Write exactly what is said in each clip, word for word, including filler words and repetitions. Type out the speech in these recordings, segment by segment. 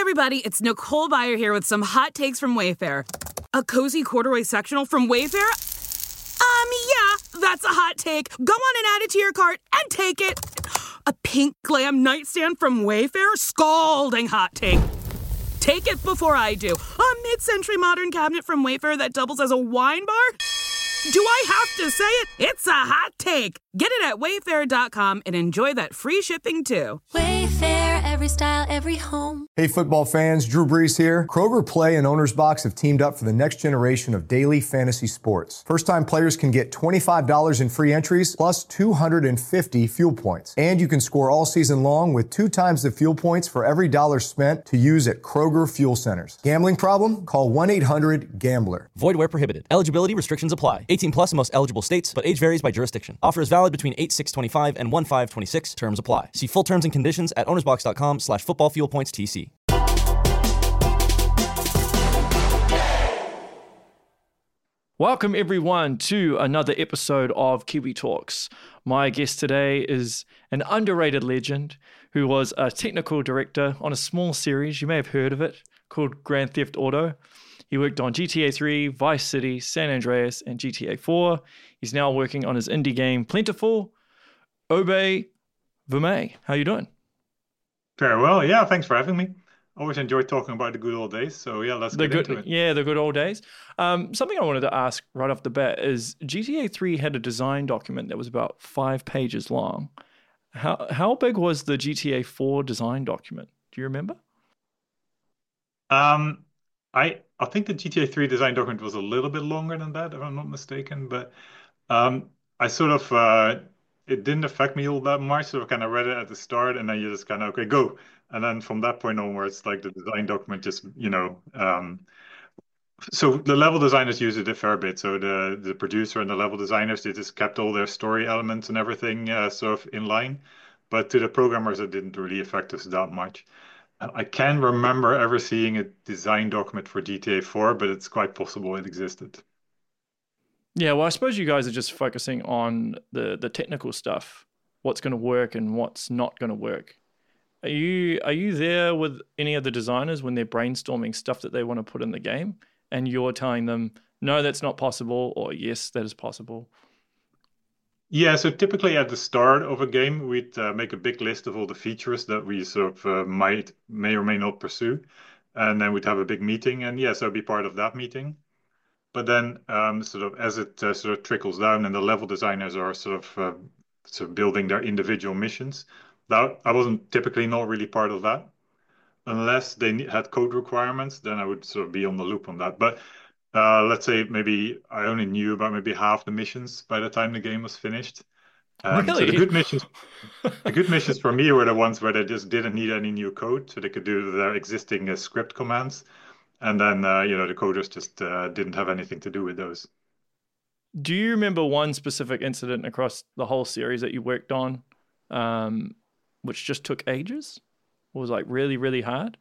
everybody, it's Nicole Byer here with some hot takes from Wayfair. A cozy corduroy sectional from Wayfair? Um, yeah, that's a hot take. Go on and add it to your cart and take it. A pink glam nightstand from Wayfair? Scalding hot take. Take it before I do. A mid-century modern cabinet from Wayfair that doubles as a wine bar? Do I have to say it? It's a hot take. Get it at wayfair dot com and enjoy that free shipping too. Wayfair, every style, every home. Hey football fans, Drew Brees here. Kroger Play and Owner's Box have teamed up for the next generation of daily fantasy sports. First-time players can get twenty-five dollars in free entries plus two hundred fifty fuel points. And you can score all season long with two times the fuel points for every dollar spent to use at Kroger Fuel Centers. Gambling problem? Call one eight hundred gambler. Void where prohibited. Eligibility restrictions apply. eighteen plus in most eligible states, but age varies by jurisdiction. Offer is valid between eight six twenty-five and one five twenty-six. Terms apply. See full terms and conditions at ownersbox.com slash football fuel points TC. Welcome everyone to another episode of Kiwi Talks. My guest today is an underrated legend who was a technical director on a small series, you may have heard of it, called Grand Theft Auto. He worked on G T A three, Vice City, San Andreas, and G T A four. He's now working on his indie game Plentiful. Obey Vermey, how you doing? Very well, yeah, thanks for having me. Always enjoyed talking about the good old days, so yeah, let's the get good, into it. Yeah, the good old days. Um, something I wanted to ask right off the bat is G T A three had a design document that was about five pages long. How how big was the G T A four design document? Do you remember? Um, I I think the G T A three design document was a little bit longer than that, if I'm not mistaken, but um, I sort of, uh, it didn't affect me all that much, so I kind of read it at the start, and then you just kind of, okay, go. And then from that point onwards, like the design document just, you know, um, so the level designers use it a fair bit. So the the producer and the level designers, they just kept all their story elements and everything uh, sort of in line. But to the programmers, it didn't really affect us that much. And I can remember ever seeing a design document for G T A four, but it's quite possible it existed. Yeah, well, I suppose you guys are just focusing on the the technical stuff, what's going to work and what's not going to work. Are you are you there with any of the designers when they're brainstorming stuff that they want to put in the game, and you're telling them, no, that's not possible, or yes, that is possible? Yeah, so typically at the start of a game, we'd uh, make a big list of all the features that we sort of uh, might, may or may not pursue. And then we'd have a big meeting, and yes, I'd be part of that meeting. But then um, sort of as it uh, sort of trickles down and the level designers are sort of, uh, sort of building their individual missions, that I wasn't typically not really part of that. Unless they ne- had code requirements, then I would sort of be on the loop on that. But uh, let's say maybe I only knew about maybe half the missions by the time the game was finished. Um, so the Really? good missions, the good missions for me were the ones where they just didn't need any new code, so they could do their existing uh, script commands, and then uh, you know the coders just uh, didn't have anything to do with those. Do you remember one specific incident across the whole series that you worked on, um, which just took ages? Or was like really, really hard?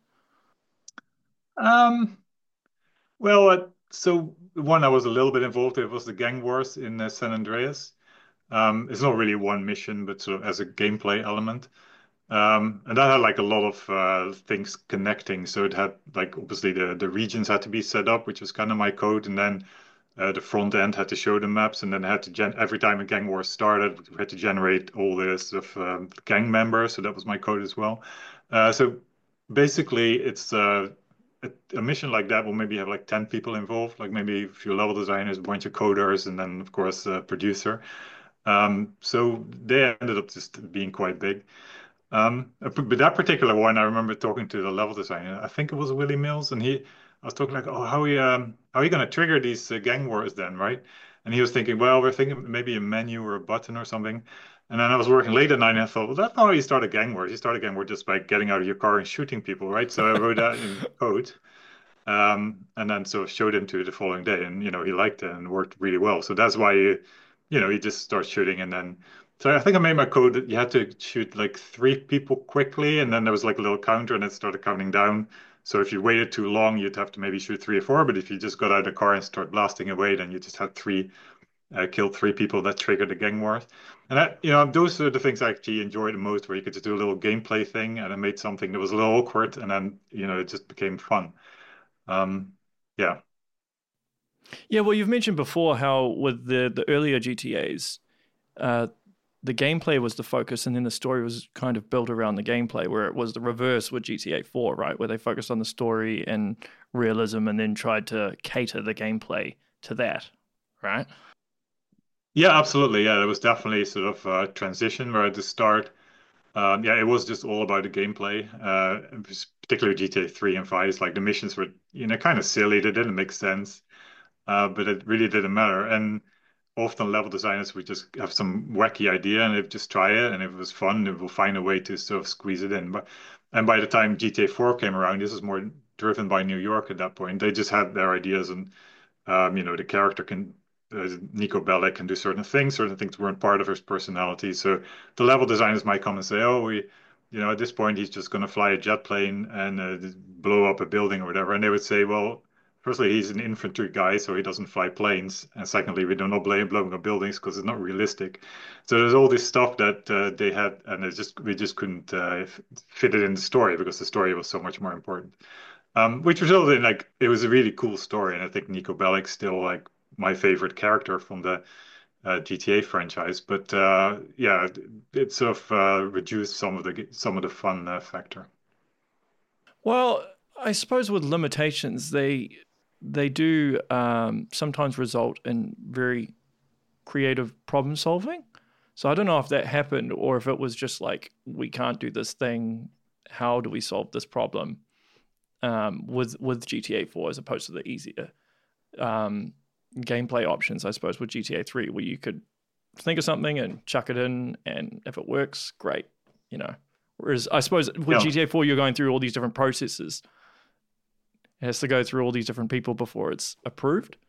Um, well, uh, so one I was a little bit involved in was the gang wars in uh, San Andreas. Um, it's not really one mission, but sort of as a gameplay element. Um, and that had like a lot of uh, things connecting. So it had like obviously the the regions had to be set up, which was kind of my code, and then uh, the front end had to show the maps, and then had to gen every time a gang war started, we had to generate all the sort of um, gang members. So that was my code as well. Uh, so basically, it's uh, a, a mission like that will maybe have like ten people involved, like maybe a few level designers, a bunch of coders, and then of course a producer. Um, so they ended up just being quite big. Um, but that particular one, I remember talking to the level designer. I think it was Willie Mills, and he, I was talking like, "Oh, how are we, um, how are you going to trigger these uh, gang wars then, right?" And he was thinking, "Well, we're thinking maybe a menu or a button or something." And then I was working late at night, and I thought, "Well, that's not how you start a gang war. You start a gang war just by getting out of your car and shooting people, right?" So I wrote that in code, um, and then so showed him to the following day, and you know he liked it and worked really well. So that's why you, you know, he just starts shooting, and then. So I think I made my code that you had to shoot like three people quickly, and then there was like a little counter, and it started counting down. So if you waited too long, you'd have to maybe shoot three or four. But if you just got out of the car and start blasting away, then you just had three uh, killed three people that triggered the gang wars. And that, you know, those are the things I actually enjoyed the most, where you could just do a little gameplay thing and it made something that was a little awkward, and then, you know, it just became fun. Um, yeah. Yeah, well, you've mentioned before how with the, the earlier G T As, uh, the gameplay was the focus, and then the story was kind of built around the gameplay, where it was the reverse with G T A four, right? Where they focused on the story and realism and then tried to cater the gameplay to that, right? Yeah, absolutely. Yeah, there was definitely sort of a transition where at the start, um, yeah, it was just all about the gameplay. Uh, it was particularly G T A three and five, it's like the missions were, you know, kind of silly. They didn't make sense, uh, but it really didn't matter. And often level designers would just have some wacky idea and they'd just try it, and if it was fun, they will find a way to sort of squeeze it in. But and by the time G T A four came around, this was more driven by New York at that point. They just had their ideas, and um, you know, the character can uh, Nico Bellic can do certain things. Certain things weren't part of his personality. So the level designers might come and say, "Oh, we, you know, at this point he's just going to fly a jet plane and uh, blow up a building or whatever." And they would say, "Well, firstly, he's an infantry guy, so he doesn't fly planes. And secondly, we do not blame blowing up buildings because it's not realistic." So there's all this stuff that uh, they had, and it just we just couldn't uh, fit it in the story because the story was so much more important. Um, which resulted in like it was a really cool story, and I think Nico Bellic's still like my favorite character from the uh, G T A franchise. But uh, yeah, it, it sort of uh, reduced some of the some of the fun uh, factor. Well, I suppose with limitations, they they do um, sometimes result in very creative problem solving. So I don't know if that happened or if it was just like, we can't do this thing. How do we solve this problem? Um, with with G T A four as opposed to the easier um, gameplay options, I suppose, with G T A three, where you could think of something and chuck it in, and if it works, great, you know. Whereas I suppose with Yeah. G T A four, you're going through all these different processes. It has to go through all these different people before it's approved.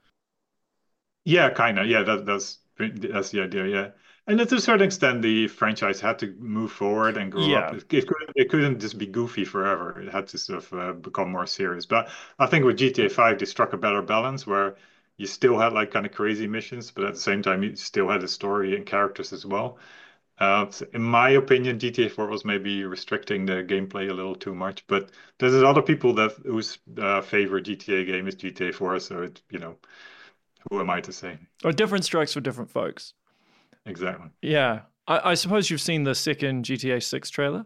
Yeah, kind of. Yeah, that, that's that's the idea. Yeah, and to a certain extent, the franchise had to move forward and grow up. Yeah. It, it couldn't it couldn't just be goofy forever. It had to sort of uh, become more serious. But I think with G T A five, they struck a better balance where you still had like kind of crazy missions, but at the same time, you still had a story and characters as well. Uh, so in my opinion, G T A four was maybe restricting the gameplay a little too much. But there's other people that whose uh, favorite G T A game is G T A four, so it you know. Who am I to say? Or different strokes for different folks. Exactly. Yeah. I, I suppose you've seen the second G T A six trailer.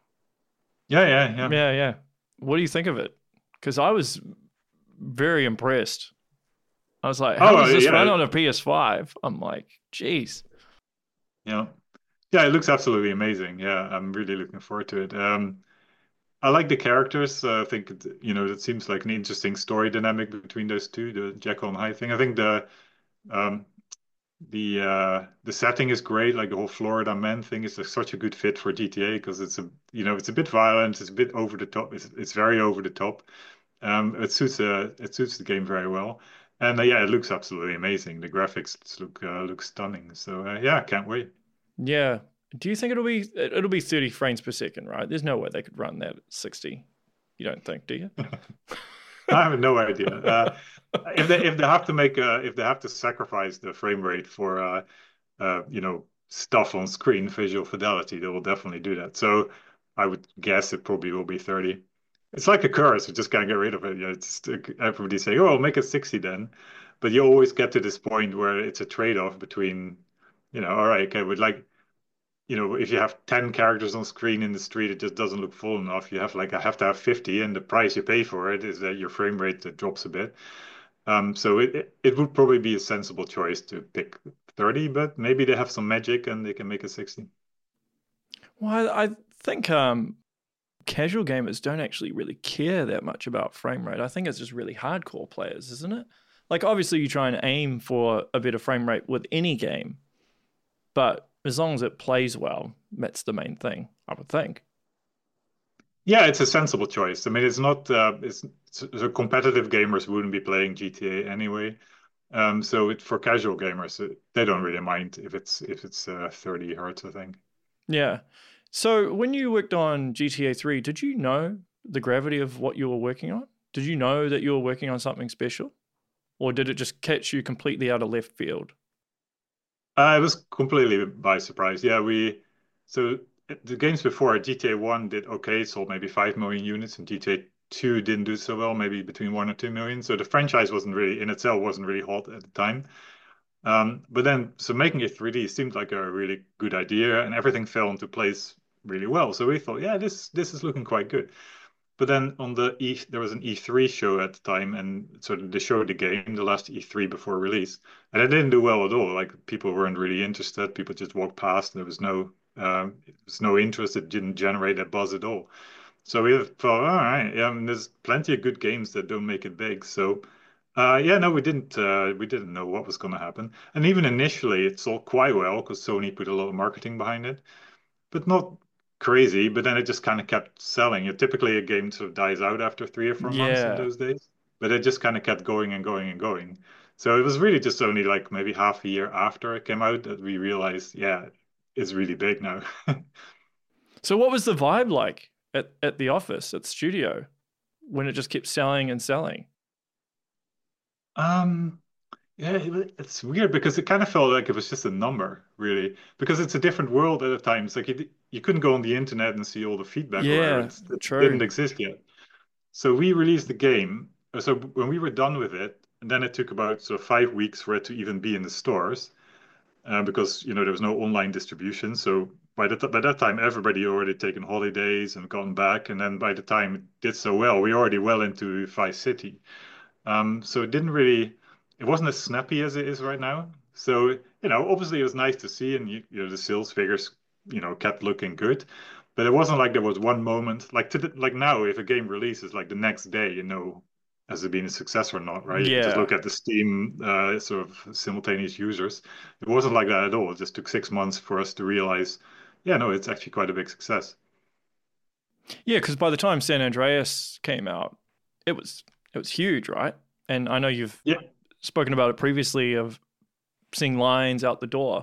Yeah, yeah, yeah. Yeah, yeah. What do you think of it? Because I was very impressed. I was like, how Oh, does this yeah. run on a P S five? I'm like, geez. Yeah. Yeah, it looks absolutely amazing. Yeah, I'm really looking forward to it. Um, I like the characters. Uh, I think, it- you know, it seems like an interesting story dynamic between those two, the Jekyll and Hyde thing. I think the um, the uh, the setting is great. Like the whole Florida Man thing is a, such a good fit for G T A because it's a, you know, it's a bit violent, it's a bit over the top. It's it's very over the top. Um, it suits uh, it suits the game very well. And uh, yeah, it looks absolutely amazing. The graphics look uh, look stunning. So uh, yeah, can't wait. Yeah. Do you think it'll be it'll be thirty frames per second, right? There's no way they could run that at sixty. You don't think, do you? I have no idea. Uh, if they if they have to make a, if they have to sacrifice the frame rate for uh, uh, you know, stuff on screen, visual fidelity, they will definitely do that. So I would guess it probably will be thirty. It's like a curse. We just can't get rid of it. You know, it's just, everybody say, "Oh, I'll make it sixty then," but you always get to this point where it's a trade-off between, you know, all right, okay, we'd like, you know, if you have ten characters on screen in the street, it just doesn't look full enough. You have like, I have to have fifty, and the price you pay for it is that your frame rate uh, drops a bit. Um, so it, it it would probably be a sensible choice to pick thirty, but maybe they have some magic and they can make it sixty. Well, I I think um, casual gamers don't actually really care that much about frame rate. I think it's just really hardcore players, isn't it? Like, obviously, you try and aim for a better frame rate with any game, but as long as it plays well, that's the main thing, I would think. Yeah, it's a sensible choice. I mean, it's not, uh, it's, so competitive gamers wouldn't be playing G T A anyway. Um, so it, for casual gamers, it, they don't really mind if it's if it's uh, thirty hertz, I think. Yeah. So when you worked on G T A three, did you know the gravity of what you were working on? Did you know that you were working on something special? Or did it just catch you completely out of left field? Uh, it was completely by surprise. Yeah, we so the games before G T A one did okay, sold maybe five million units, and G T A two didn't do so well, maybe between one or two million. So the franchise wasn't really in itself wasn't really hot at the time. Um, but then, so making it three D seemed like a really good idea, and everything fell into place really well. So we thought, yeah, this this is looking quite good. But then on the E, there was an E three show at the time, and so they showed the game, the last E three before release, and it didn't do well at all. Like people weren't really interested. People just walked past. There was no, um, there was no interest. It didn't generate a buzz at all. So we thought, all right, yeah, I mean, there's plenty of good games that don't make it big. So, uh, yeah, no, we didn't, uh, we didn't know what was going to happen. And even initially, it sold quite well because Sony put a lot of marketing behind it, but not crazy. But then it just kind of kept selling. It, typically, a game sort of dies out after three or four months in Yeah. those days, but it just kind of kept going and going and going. So it was really just only like maybe half a year after it came out that we realized, yeah, it's really big now. So what was the vibe like at, at the office, at studio, when it just kept selling and selling? Um, Yeah, it, it's weird because it kind of felt like it was just a number, really, because it's a different world at the time. It's like you, you couldn't go on the internet and see all the feedback or whatever. Yeah, It's, it true. didn't exist yet. So we released the game. uh, So when we were done with it, and then it took about sort of five weeks for it to even be in the stores, uh, because you know there was no online distribution. So by the by that time, everybody already taken holidays and gone back, and then by the time it did so well, we already well into Vice City. Um, so it didn't really, it wasn't as snappy as it is right now. So, you know, obviously it was nice to see, and you, you know, the sales figures, you know, kept looking good. But it wasn't like there was one moment, like to the, like now, if a game releases, like the next day, you know, has it been a success or not, right? You can just Yeah. look at the Steam uh, sort of simultaneous users. It wasn't like that at all. It just took six months for us to realize, yeah, no, it's actually quite a big success. Yeah, because by the time San Andreas came out, it was it was huge, right? And I know you've Yeah. spoken about it previously of seeing lines out the door.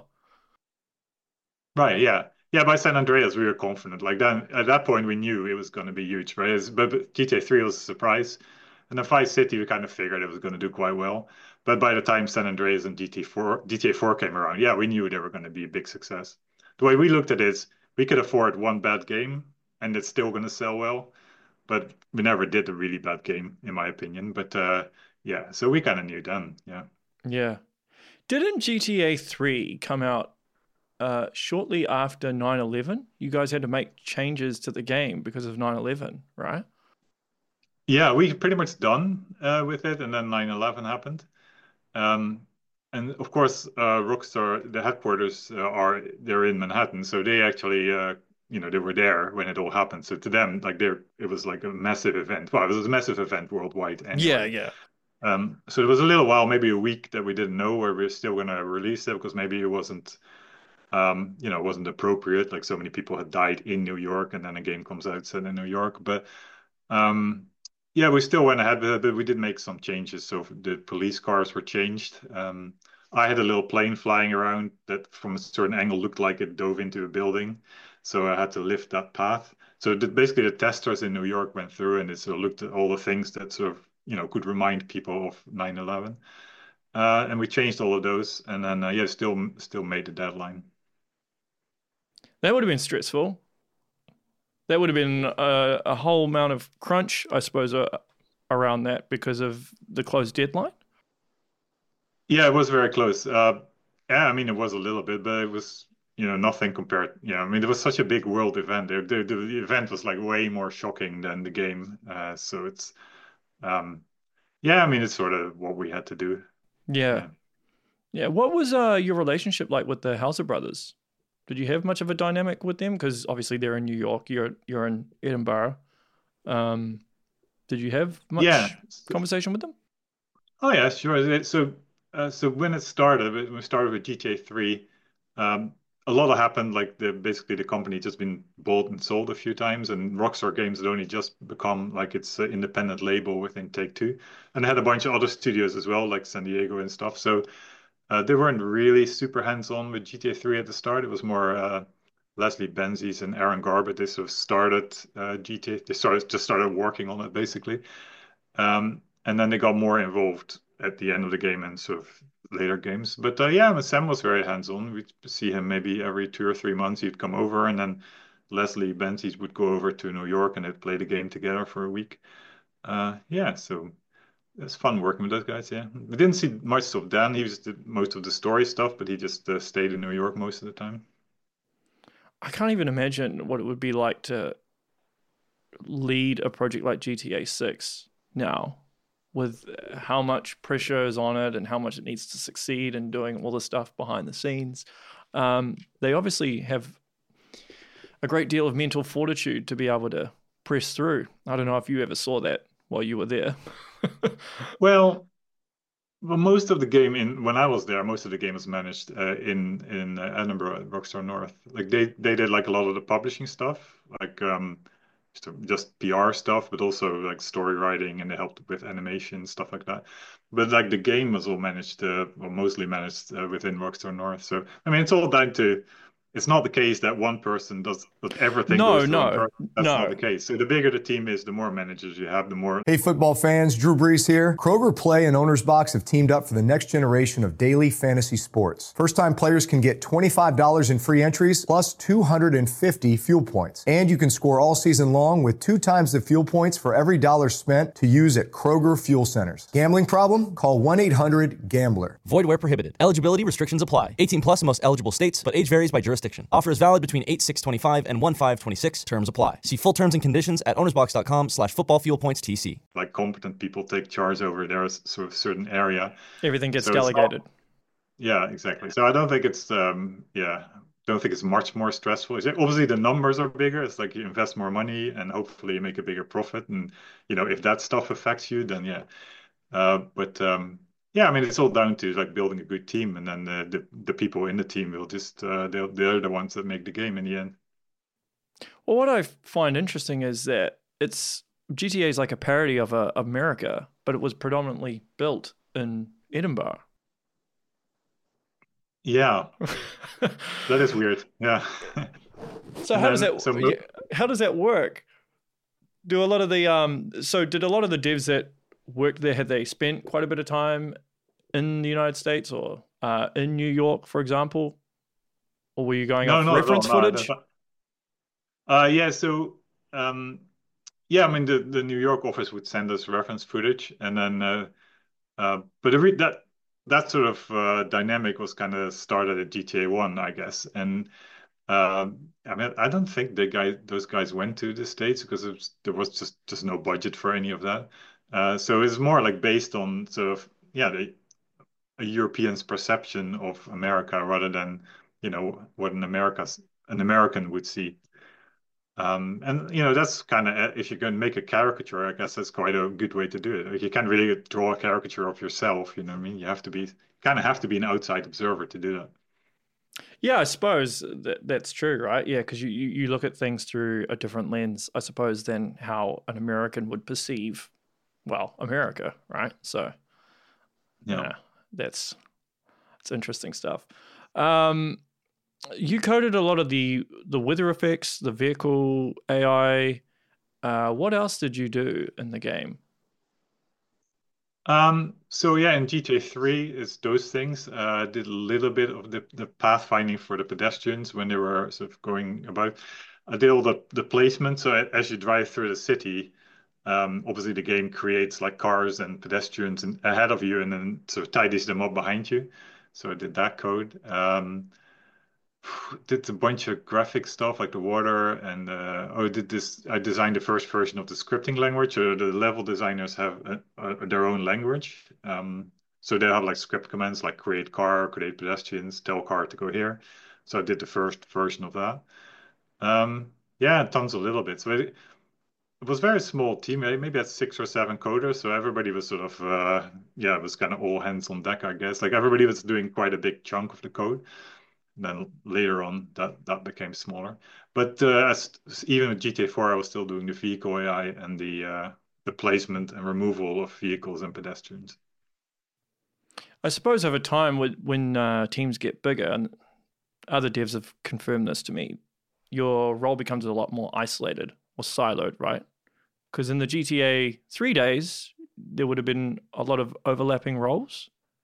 Right, yeah. Yeah, by San Andreas, we were confident. Like then at that point, we knew it was going to be huge, right? It's- But, but G T A three was a surprise. And then Vice City, we kind of figured it was going to do quite well. But by the time San Andreas and G T A four, G T A four came around, yeah, we knew they were going to be a big success. The way we looked at it is we could afford one bad game and it's still going to sell well. But we never did a really bad game, in my opinion. But uh, yeah, so we kind of knew then. Yeah. Yeah. Didn't G T A three come out uh, shortly after nine eleven? You guys had to make changes to the game because of nine eleven, right? Yeah, we pretty much done uh, with it. And then nine eleven happened. Um, and of course, uh, Rockstar, the headquarters uh, are they're in Manhattan, so they actually, uh, you know, they were there when it all happened. So to them, like, there, it was like a massive event. Well, it was a massive event worldwide Yeah, anyway. yeah. Um, so it was a little while, maybe a week, that we didn't know where we are still going to release it because maybe it wasn't, um, you know, it wasn't appropriate. Like so many people had died in New York, and then a game comes out set in New York. But um, yeah, we still went ahead with it, but we did make some changes. So the police cars were changed. Um, I had a little plane flying around that from a certain angle looked like it dove into a building. So I had to lift that path. So the, basically the testers in New York went through and it sort of looked at all the things that sort of, you know, could remind people of nine eleven. Uh, and we changed all of those and then, uh, yeah, still, still made the deadline. That would have been stressful. That would have been a, a whole amount of crunch, I suppose, uh, around that because of the closed deadline. Yeah, it was very close. Uh, yeah, I mean, it was a little bit, but it was, you know, nothing compared. Yeah, I mean, it was such a big world event. The, the, the event was like way more shocking than the game. Uh, so it's, um, yeah, I mean, it's sort of what we had to do. Yeah. Yeah. Yeah. What was uh, your relationship like with the Hauser brothers? Did you have much of a dynamic with them? Because obviously they're in New York, you're you're in Edinburgh. Um, did you have Yeah. much conversation with them? Oh yeah, sure. It- So, uh, so when it started, when we started with G T A three, um, a lot happened. Like the basically the company just been bought and sold a few times, and Rockstar Games had only just become like its uh, independent label within Take-Two, and they had a bunch of other studios as well, like San Diego and stuff. So uh, they weren't really super hands-on with G T A three at the start. It was more uh, Leslie Benzies and Aaron Garbett. They sort of started uh, G T A. They started just started working on it basically. Um, and then they got more involved at the end of the game and sort of later games. But uh, yeah, Sam was very hands-on. We'd see him maybe every two or three months. He'd come over, and then Leslie Benzies would go over to New York, and they'd play the game together for a week. Uh, yeah, so it's fun working with those guys. Yeah, we didn't see much of Dan. He was did most of the story stuff, but he just uh, stayed in New York most of the time. I can't even imagine what it would be like to lead a project like G T A six now, with how much pressure is on it and how much it needs to succeed and doing all the stuff behind the scenes. Um, they obviously have a great deal of mental fortitude to be able to press through. I don't know if you ever saw that while you were there. Well, well, most of the game in when I was there, most of the game was managed uh, in in uh, Edinburgh at Rockstar North. Like they they did like a lot of the publishing stuff, like um, just, just P R stuff, but also like story writing, and they helped with animation stuff like that. But like the game was all managed, uh, or mostly managed uh, within Rockstar North. So I mean, it's all down to. It's not the case that one person does that everything No, goes to one no, person. That's no. not the case. So the bigger the team is, the more managers you have, the more. Hey, football fans, Drew Brees here. Kroger Play and Owner's Box have teamed up for the next generation of daily fantasy sports. First-time players can get twenty-five dollars in free entries plus two hundred fifty fuel points. And you can score all season long with two times the fuel points for every dollar spent to use at Kroger Fuel Centers. Gambling problem? Call one eight hundred gambler. Void where prohibited. Eligibility restrictions apply. eighteen plus in most eligible states, but age varies by jurisdiction. Offer is valid between eight six twenty-five and one five twenty-six. Terms apply. See full terms and conditions at ownersbox.com slash football fuel points TC. Like competent people take charge over their sort of certain area. Everything gets So it's delegated. not- yeah, exactly. So I don't think it's um yeah, don't think it's much more stressful. It's- Obviously the numbers are bigger. It's like you invest more money and hopefully you make a bigger profit. And you know, if that stuff affects you, then yeah. Uh, but um yeah, I mean it's all down to like building a good team, and then the the, the people in the team will just uh they're they're the ones that make the game in the end. Well, what I find interesting is that it's G T A is like a parody of uh, America, but it was predominantly built in Edinburgh. Yeah, that is weird. Yeah. So how does then- that so mo- yeah, how does that work? Do a lot of the um so did a lot of the devs that worked there, had they spent quite a bit of time in the United States or uh, in New York, for example? Or were you going No, off not at all, reference no, footage? that's not- Uh, yeah, so um, yeah, I mean the, the New York office would send us reference footage, and then uh, uh, but every that that sort of uh, dynamic was kind of started at G T A one, I guess, and um, I mean I don't think the guy those guys went to the States because it was, there was just just no budget for any of that. Uh, so it's more like based on sort of yeah the a European's perception of America rather than you know what an America's an American would see. Um, and you know that's kind of if you're going to make a caricature, I guess that's quite a good way to do it. Like, you can't really draw a caricature of yourself, you know what I mean? You have to be kind of have to be an outside observer to do that. Yeah, I suppose that that's true, right? Yeah, because you, you, you look at things through a different lens, I suppose, than how an American would perceive, well, America, right? So, Yeah. yeah, that's it's interesting stuff. Um, you coded a lot of the the weather effects, the vehicle A I. Uh, what else did you do in the game? Um, so yeah, in G T A three, it's those things. Uh, I did a little bit of the, the pathfinding for the pedestrians when they were sort of going about. I did all the, the placement. So a- as you drive through the city, um, obviously the game creates like cars and pedestrians in, ahead of you and then sort of tidies them up behind you. So I did that code. Um, did a bunch of graphic stuff like the water and uh, oh, did this. I designed the first version of the scripting language. So the level designers have a, a, their own language. Um, so they have like script commands like create car, create pedestrians, tell car to go here. So I did the first version of that. Um, yeah, tons of little bits. So it, it was a very small team. eh, Maybe at six or seven coders. So everybody was sort of uh, yeah, it was kind of all hands on deck, I guess. Like everybody was doing quite a big chunk of the code. Then later on, that that became smaller. But uh, as, even with G T A four, I was still doing the vehicle A I and the uh, the placement and removal of vehicles and pedestrians. I suppose over time, when when uh, teams get bigger, and other devs have confirmed this to me, your role becomes a lot more isolated or siloed, right? Because in the G T A three days, there would have been a lot of overlapping roles.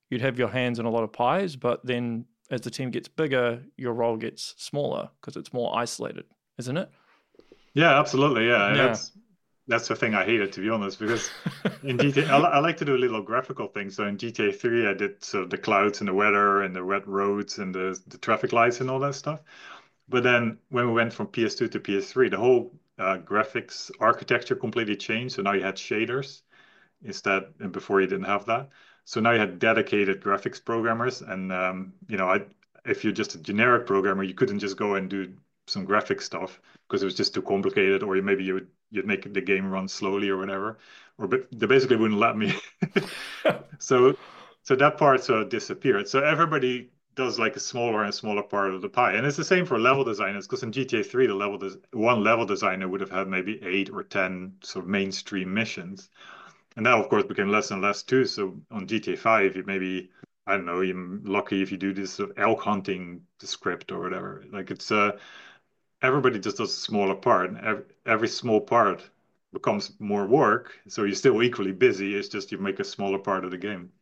you'd have your hands in a lot of pies, but then as the team gets bigger, your role gets smaller because it's more isolated, isn't it? Yeah, absolutely. Yeah, and Yeah. that's that's the thing I hated, to be honest, because in G T A, I, li- I like to do a little graphical thing. So in G T A three, I did sort of the clouds and the weather and the wet roads and the the traffic lights and all that stuff. But then when we went from P S two to P S three, the whole uh, graphics architecture completely changed. So now you had shaders instead, and before you didn't have that. So now you had dedicated graphics programmers, and um, you know, I, if you're just a generic programmer, you couldn't just go and do some graphic stuff because it was just too complicated, or you, maybe you would you'd make the game run slowly or whatever, or but they basically wouldn't let me. So, so that part sort of disappeared. So everybody does like a smaller and smaller part of the pie, and it's the same for level designers. Because in G T A three, the level des one level designer would have had maybe eight or ten sort of mainstream missions. And that, of course, became less and less too. So on G T A five, you maybe, I don't know, you're lucky if you do this sort of elk hunting script or whatever. Like it's uh, everybody just does a smaller part, and every, every small part becomes more work. So you're still equally busy. It's just you make a smaller part of the game.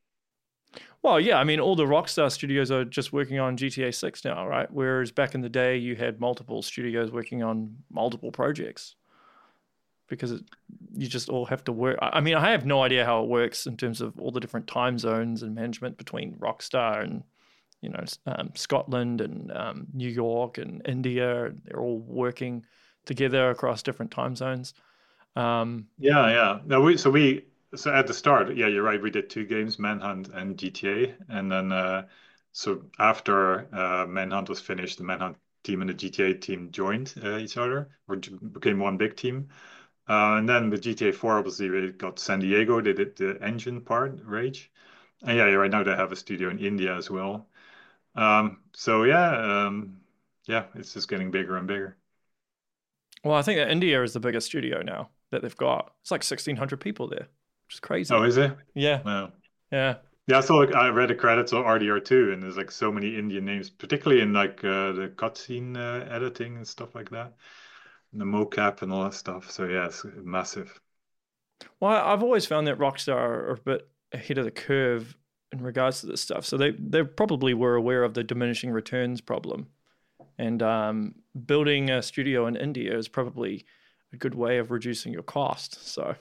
Well, yeah, I mean, all the Rockstar studios are just working on G T A six now, right? Whereas back in the day, you had multiple studios working on multiple projects because it, you just all have to work. I I mean, I have no idea how it works in terms of all the different time zones and management between Rockstar and, you know, s- um, Scotland and um, New York and India. They're all working together across different time zones. Um, Yeah, yeah. No, we so we so at the start, yeah, you're right. We did two games, Manhunt and G T A, and then uh, so after uh, Manhunt was finished, the Manhunt team and the G T A team joined uh, each other, or j- became one big team. Uh, and then with G T A four, obviously, we got San Diego. They did the engine part, Rage. And yeah, right now they have a studio in India as well. Um, so yeah, um, yeah, it's just getting bigger and bigger. well, I think that India is the biggest studio now that they've got. It's like sixteen hundred people there, which is crazy. Oh, is it? Yeah, No. yeah. Yeah, I saw like I read the credits of R D R two, and there's like so many Indian names, particularly in like uh, the cutscene uh, editing and stuff like that, and the mocap and all that stuff. So yeah, it's massive. Well, I've always found that Rockstar are a bit ahead of the curve in regards to this stuff. So they they probably were aware of the diminishing returns problem, and um, building a studio in India is probably a good way of reducing your cost. So,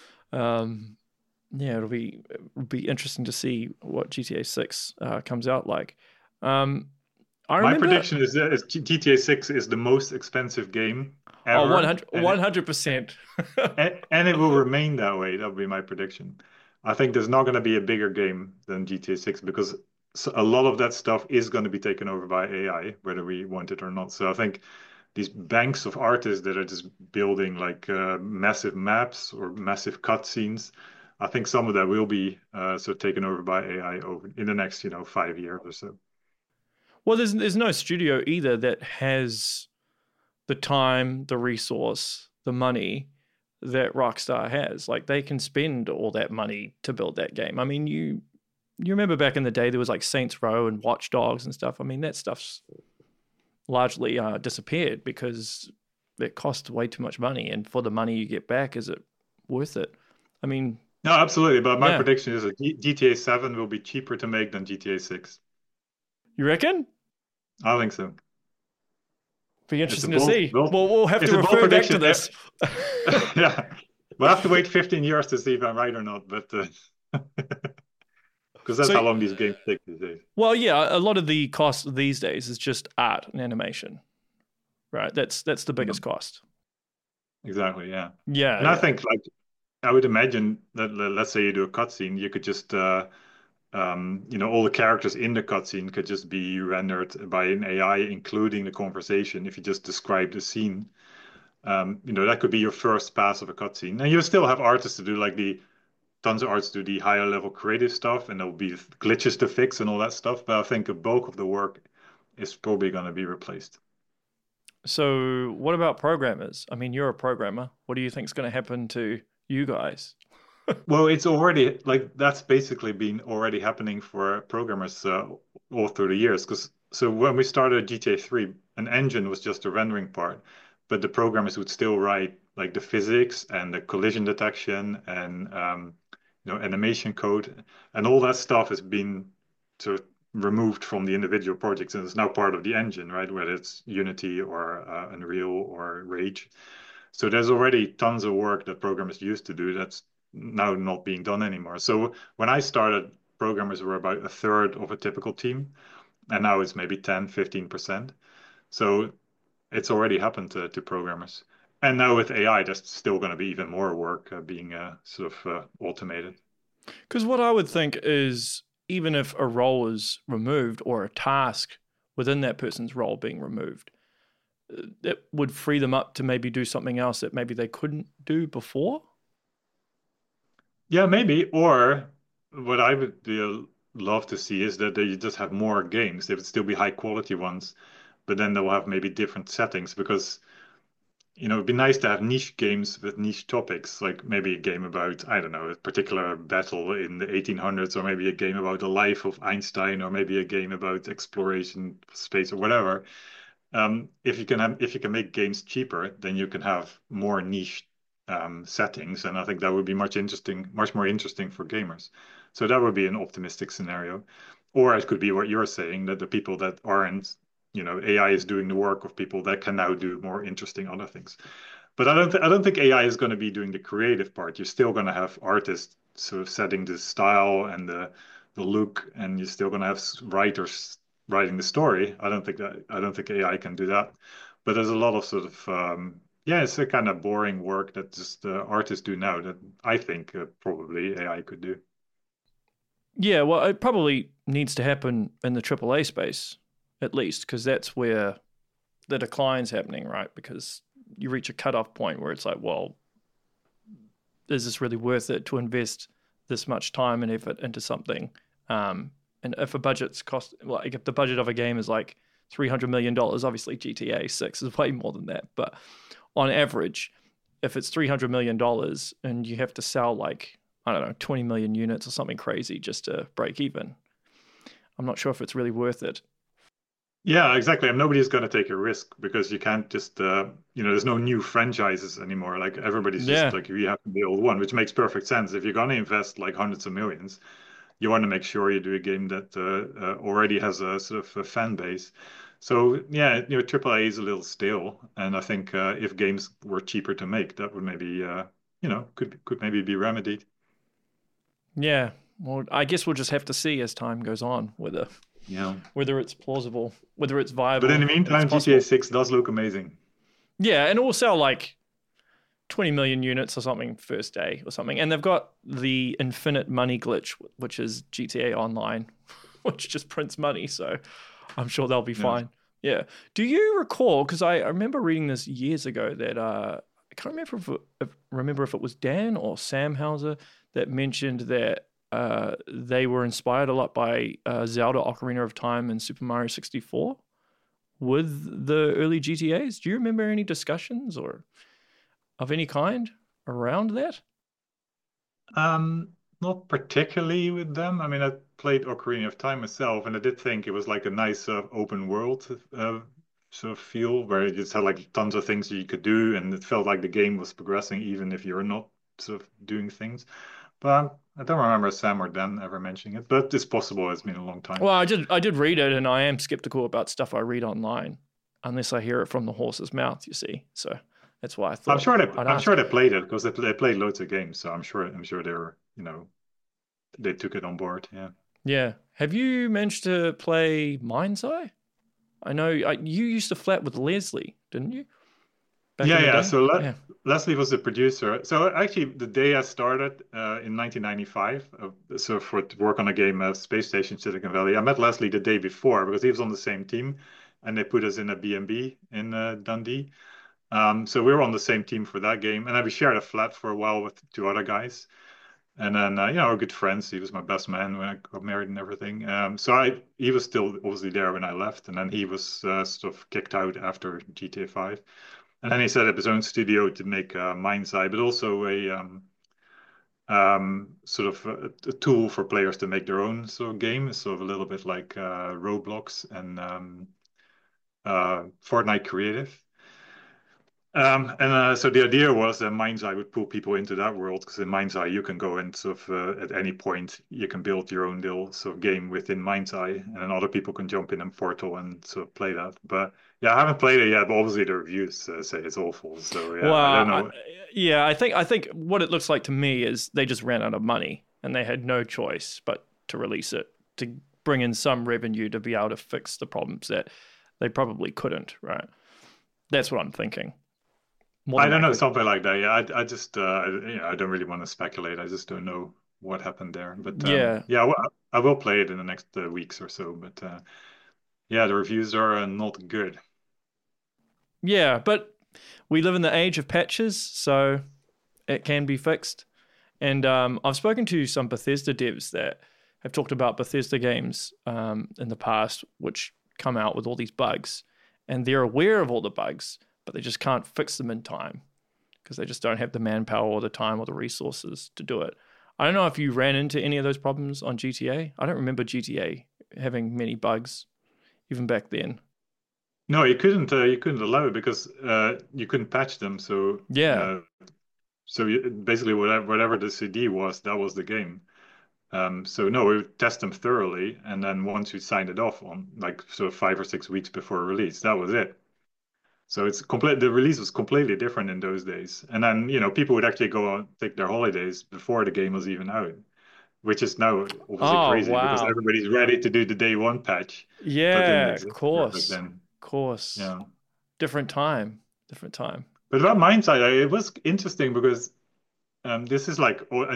um, yeah, it'll be it'll be interesting to see what G T A six uh, comes out like. Um, I My remember prediction is that is G- GTA six is the most expensive game oh, ever, one hundred and one it, hundred percent. and, and it will remain that way. That would be my prediction. I think there's not going to be a bigger game than G T A six because s- a lot of that stuff is going to be taken over by A I, whether we want it or not. So I think these banks of artists that are just building like uh, massive maps or massive cutscenes, I think some of that will be uh, sort of taken over by A I over in the next, you know, five years or so. Well, there's there's no studio either that has the time, the resource, the money that Rockstar has. Like they can spend all that money to build that game. I mean, you you remember back in the day there was like Saints Row and Watch Dogs and stuff. I mean, that stuff's largely uh, disappeared because it costs way too much money, and for the money you get back, is it worth it? I mean, No, absolutely. But my yeah, prediction is that G- GTA seven will be cheaper to make than G T A six. you reckon? I think so. Be It's a interesting to bold, see. bold, Well, we'll have it's to a bold refer back to prediction. this. Yeah, we'll have to wait fifteen years to see if I'm right or not, but uh, because that's So, how long these games take these days. well, yeah, a lot of the cost these days is just art and animation, right? That's that's the biggest cost. Exactly, yeah. Yeah, And I yeah. think like I would imagine that le- let's say you do a cutscene, you could just uh, um, you know, all the characters in the cutscene could just be rendered by an A I, including the conversation. If you just describe the scene, um, you know, that could be your first pass of a cutscene. And you still have artists to do like the tons of artists do the higher level creative stuff, and there'll be glitches to fix and all that stuff. But I think a bulk of the work is probably going to be replaced. So, what about programmers? I mean, you're a programmer. What do you think is going to happen to you guys? Well, it's already like that's basically been already happening for programmers uh, all through the years. Because so when we started G T A three, an engine was just a rendering part, but the programmers would still write like the physics and the collision detection and um, you know, animation code, and all that stuff has been sort of removed from the individual projects and is now part of the engine, right? Whether it's Unity or uh, Unreal or Rage. So there's already tons of work that programmers used to do that's now not being done anymore. So when I started, programmers were about a third of a typical team, and now it's maybe ten, fifteen percent. So it's already happened to, to programmers. And now with A I, there's still going to be even more work uh, being uh, sort of uh, automated. Because what I would think is, even if a role is removed or a task within that person's role being removed, it would free them up to maybe do something else that maybe they couldn't do before. Yeah, maybe. Or what I would uh, love to see is that they just have more games. They would still be high quality ones, but then they'll have maybe different settings because, you know, it'd be nice to have niche games with niche topics, like maybe a game about, I don't know, a particular battle in the eighteen hundreds, or maybe a game about the life of Einstein, or maybe a game about exploration, space, or whatever. Um, if you can have, if you can make games cheaper, then you can have more niche um, settings, and I think that would be much interesting, much more interesting for gamers. So that would be an optimistic scenario, or it could be what you're saying, that the people that aren't, you know, A I is doing the work of people that can now do more interesting other things. But I don't, th- I don't think A I is going to be doing the creative part. You're still going to have artists sort of setting the style and the the look, and you're still going to have writers writing the story. I don't think that I don't think A I can do that. But there's a lot of sort of um, yeah, it's a kind of boring work that just uh, artists do now that I think uh, probably A I could do. Yeah, well, it probably needs to happen in the triple A space, at least, because that's where the decline's happening, right? Because you reach a cutoff point where it's like, well, is this really worth it to invest this much time and effort into something? Um, and if a budget's cost, like if the budget of a game is like three hundred million dollars, obviously G T A six is way more than that. But on average, if it's three hundred million dollars and you have to sell like, I don't know, twenty million units or something crazy just to break even, I'm not sure if it's really worth it. Yeah, exactly. And nobody's going to take a risk because you can't just, uh, you know, there's no new franchises anymore. Like everybody's just Yeah. like, we have the old one, which makes perfect sense. If you're going to invest like hundreds of millions, you want to make sure you do a game that uh, uh, already has a sort of a fan base. So yeah, you know, triple A is a little stale, and I think uh, if games were cheaper to make, that would maybe, uh, you know, could could maybe be remedied. Yeah. Well, I guess we'll just have to see as time goes on whether Yeah. whether it's plausible, whether it's viable. But in the and it's meantime, G T A possible. six does look amazing. Yeah, and it will sell like twenty million units or something first day or something. And they've got the infinite money glitch, which is G T A Online, which just prints money. So I'm sure they'll be Yeah. fine. Yeah. Do you recall, because I, I remember reading this years ago, that uh, I can't remember if, it, if remember if it was Dan or Sam Hauser that mentioned that uh, they were inspired a lot by uh, Zelda Ocarina of Time and Super Mario sixty-four with the early G T As. Do you remember any discussions or of any kind around that? Um, not particularly with them. I mean, I played Ocarina of Time myself, and I did think it was like a nice uh, open world uh, sort of feel where you just had like tons of things you could do, and it felt like the game was progressing even if you're not sort of doing things. But I don't remember Sam or Dan ever mentioning it, but it's possible. It's been a long time. Well, I did I did read it, and I am skeptical about stuff I read online unless I hear it from the horse's mouth, you see. So that's why I thought I'm sure they, I'd I'm ask. sure they played it because they, they played loads of games, so I'm sure, I'm sure they were, you know, they took it on board. Yeah. Yeah. Have you managed to play Mind's Eye? I know I, you used to flat with Leslie, didn't you? Back Yeah, in the yeah. day? So Le Yeah. Leslie was the producer. So actually, the day I started uh, in nineteen ninety-five, uh, so for to work on a game, uh, Space Station Silicon Valley, I met Leslie the day before because he was on the same team, and they put us in a B and B in uh, Dundee. Um, so we were on the same team for that game, and then we shared a flat for a while with two other guys. And then, uh, you know, we're good friends. He was my best man when I got married and everything. Um, so I, he was still obviously there when I left, and then he was uh, sort of kicked out after G T A five. And then he set up his own studio to make uh, Mind's Eye, but also a um, um, sort of a, a tool for players to make their own sort of game, sort of a little bit like uh, Roblox and um, uh, Fortnite Creative. Um, and uh, so the idea was that Mind's Eye would pull people into that world because in Mind's Eye you can go and sort of uh, at any point you can build your own little sort of game within Mind's Eye, and then other people can jump in and Portal and sort of play that. But yeah, I haven't played it yet. But obviously the reviews uh, say it's awful. So yeah, Well, I don't I, know. yeah, I think I think what it looks like to me is they just ran out of money and they had no choice but to release it to bring in some revenue to be able to fix the problems that they probably couldn't. Right? That's what I'm thinking. More I than don't know, likely. something like that. Yeah, I, I just, uh, you know, I don't really want to speculate. I just don't know what happened there. But um, Yeah, yeah, well, I will play it in the next uh, weeks or so. But uh, yeah, the reviews are uh, not good. yeah, but we live in the age of patches, so it can be fixed. And um, I've spoken to some Bethesda devs that have talked about Bethesda games um, in the past, which come out with all these bugs, and they're aware of all the bugs, but they just can't fix them in time because they just don't have the manpower or the time or the resources to do it. I don't know if you ran into any of those problems on G T A. I don't remember G T A having many bugs even back then. No, you couldn't. Uh, you couldn't allow it because uh, you couldn't patch them. So, Yeah. uh, so you, basically, whatever whatever the C D was, that was the game. Um, so no, we would test them thoroughly, and then once we signed it off on, like sort of five or six weeks before release, that was it. So it's complete. The release was completely different in those days. And then, you know, people would actually go out take their holidays before the game was even out, which is now obviously Oh, crazy because wow. everybody's ready to do the day one patch. That didn't Yeah, of exist back course. then. Of course. Yeah. Different time. Different time. But about Mindsight, I- it was interesting because um, this is like, oh,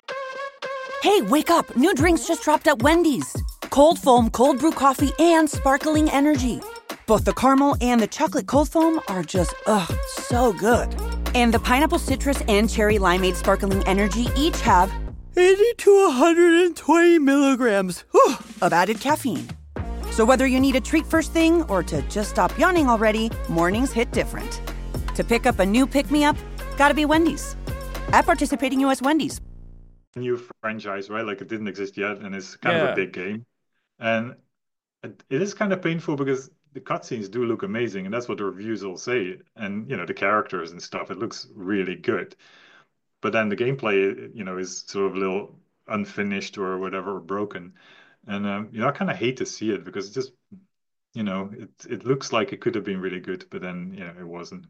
Hey, wake up! New drinks just dropped at Wendy's. Cold foam, cold brew coffee, and sparkling energy. Both the caramel and the chocolate cold foam are just, ugh, so good. And the pineapple citrus and cherry limeade sparkling energy each have eighty to one hundred twenty milligrams whew, of added caffeine. So whether you need a treat first thing or to just stop yawning already, mornings hit different. To pick up a new pick-me-up, gotta be Wendy's. At participating U S Wendy's. new franchise, right? Like it didn't exist yet, and it's kind of Yeah. a big game. And it, it is kind of painful because the cutscenes do look amazing, and that's what the reviews all say. And you know, the characters and stuff, it looks really good. But then the gameplay, you know, is sort of a little unfinished or whatever, or broken. And um, you know, I kind of hate to see it because it just, you know, it it looks like it could have been really good, but then you know, it wasn't.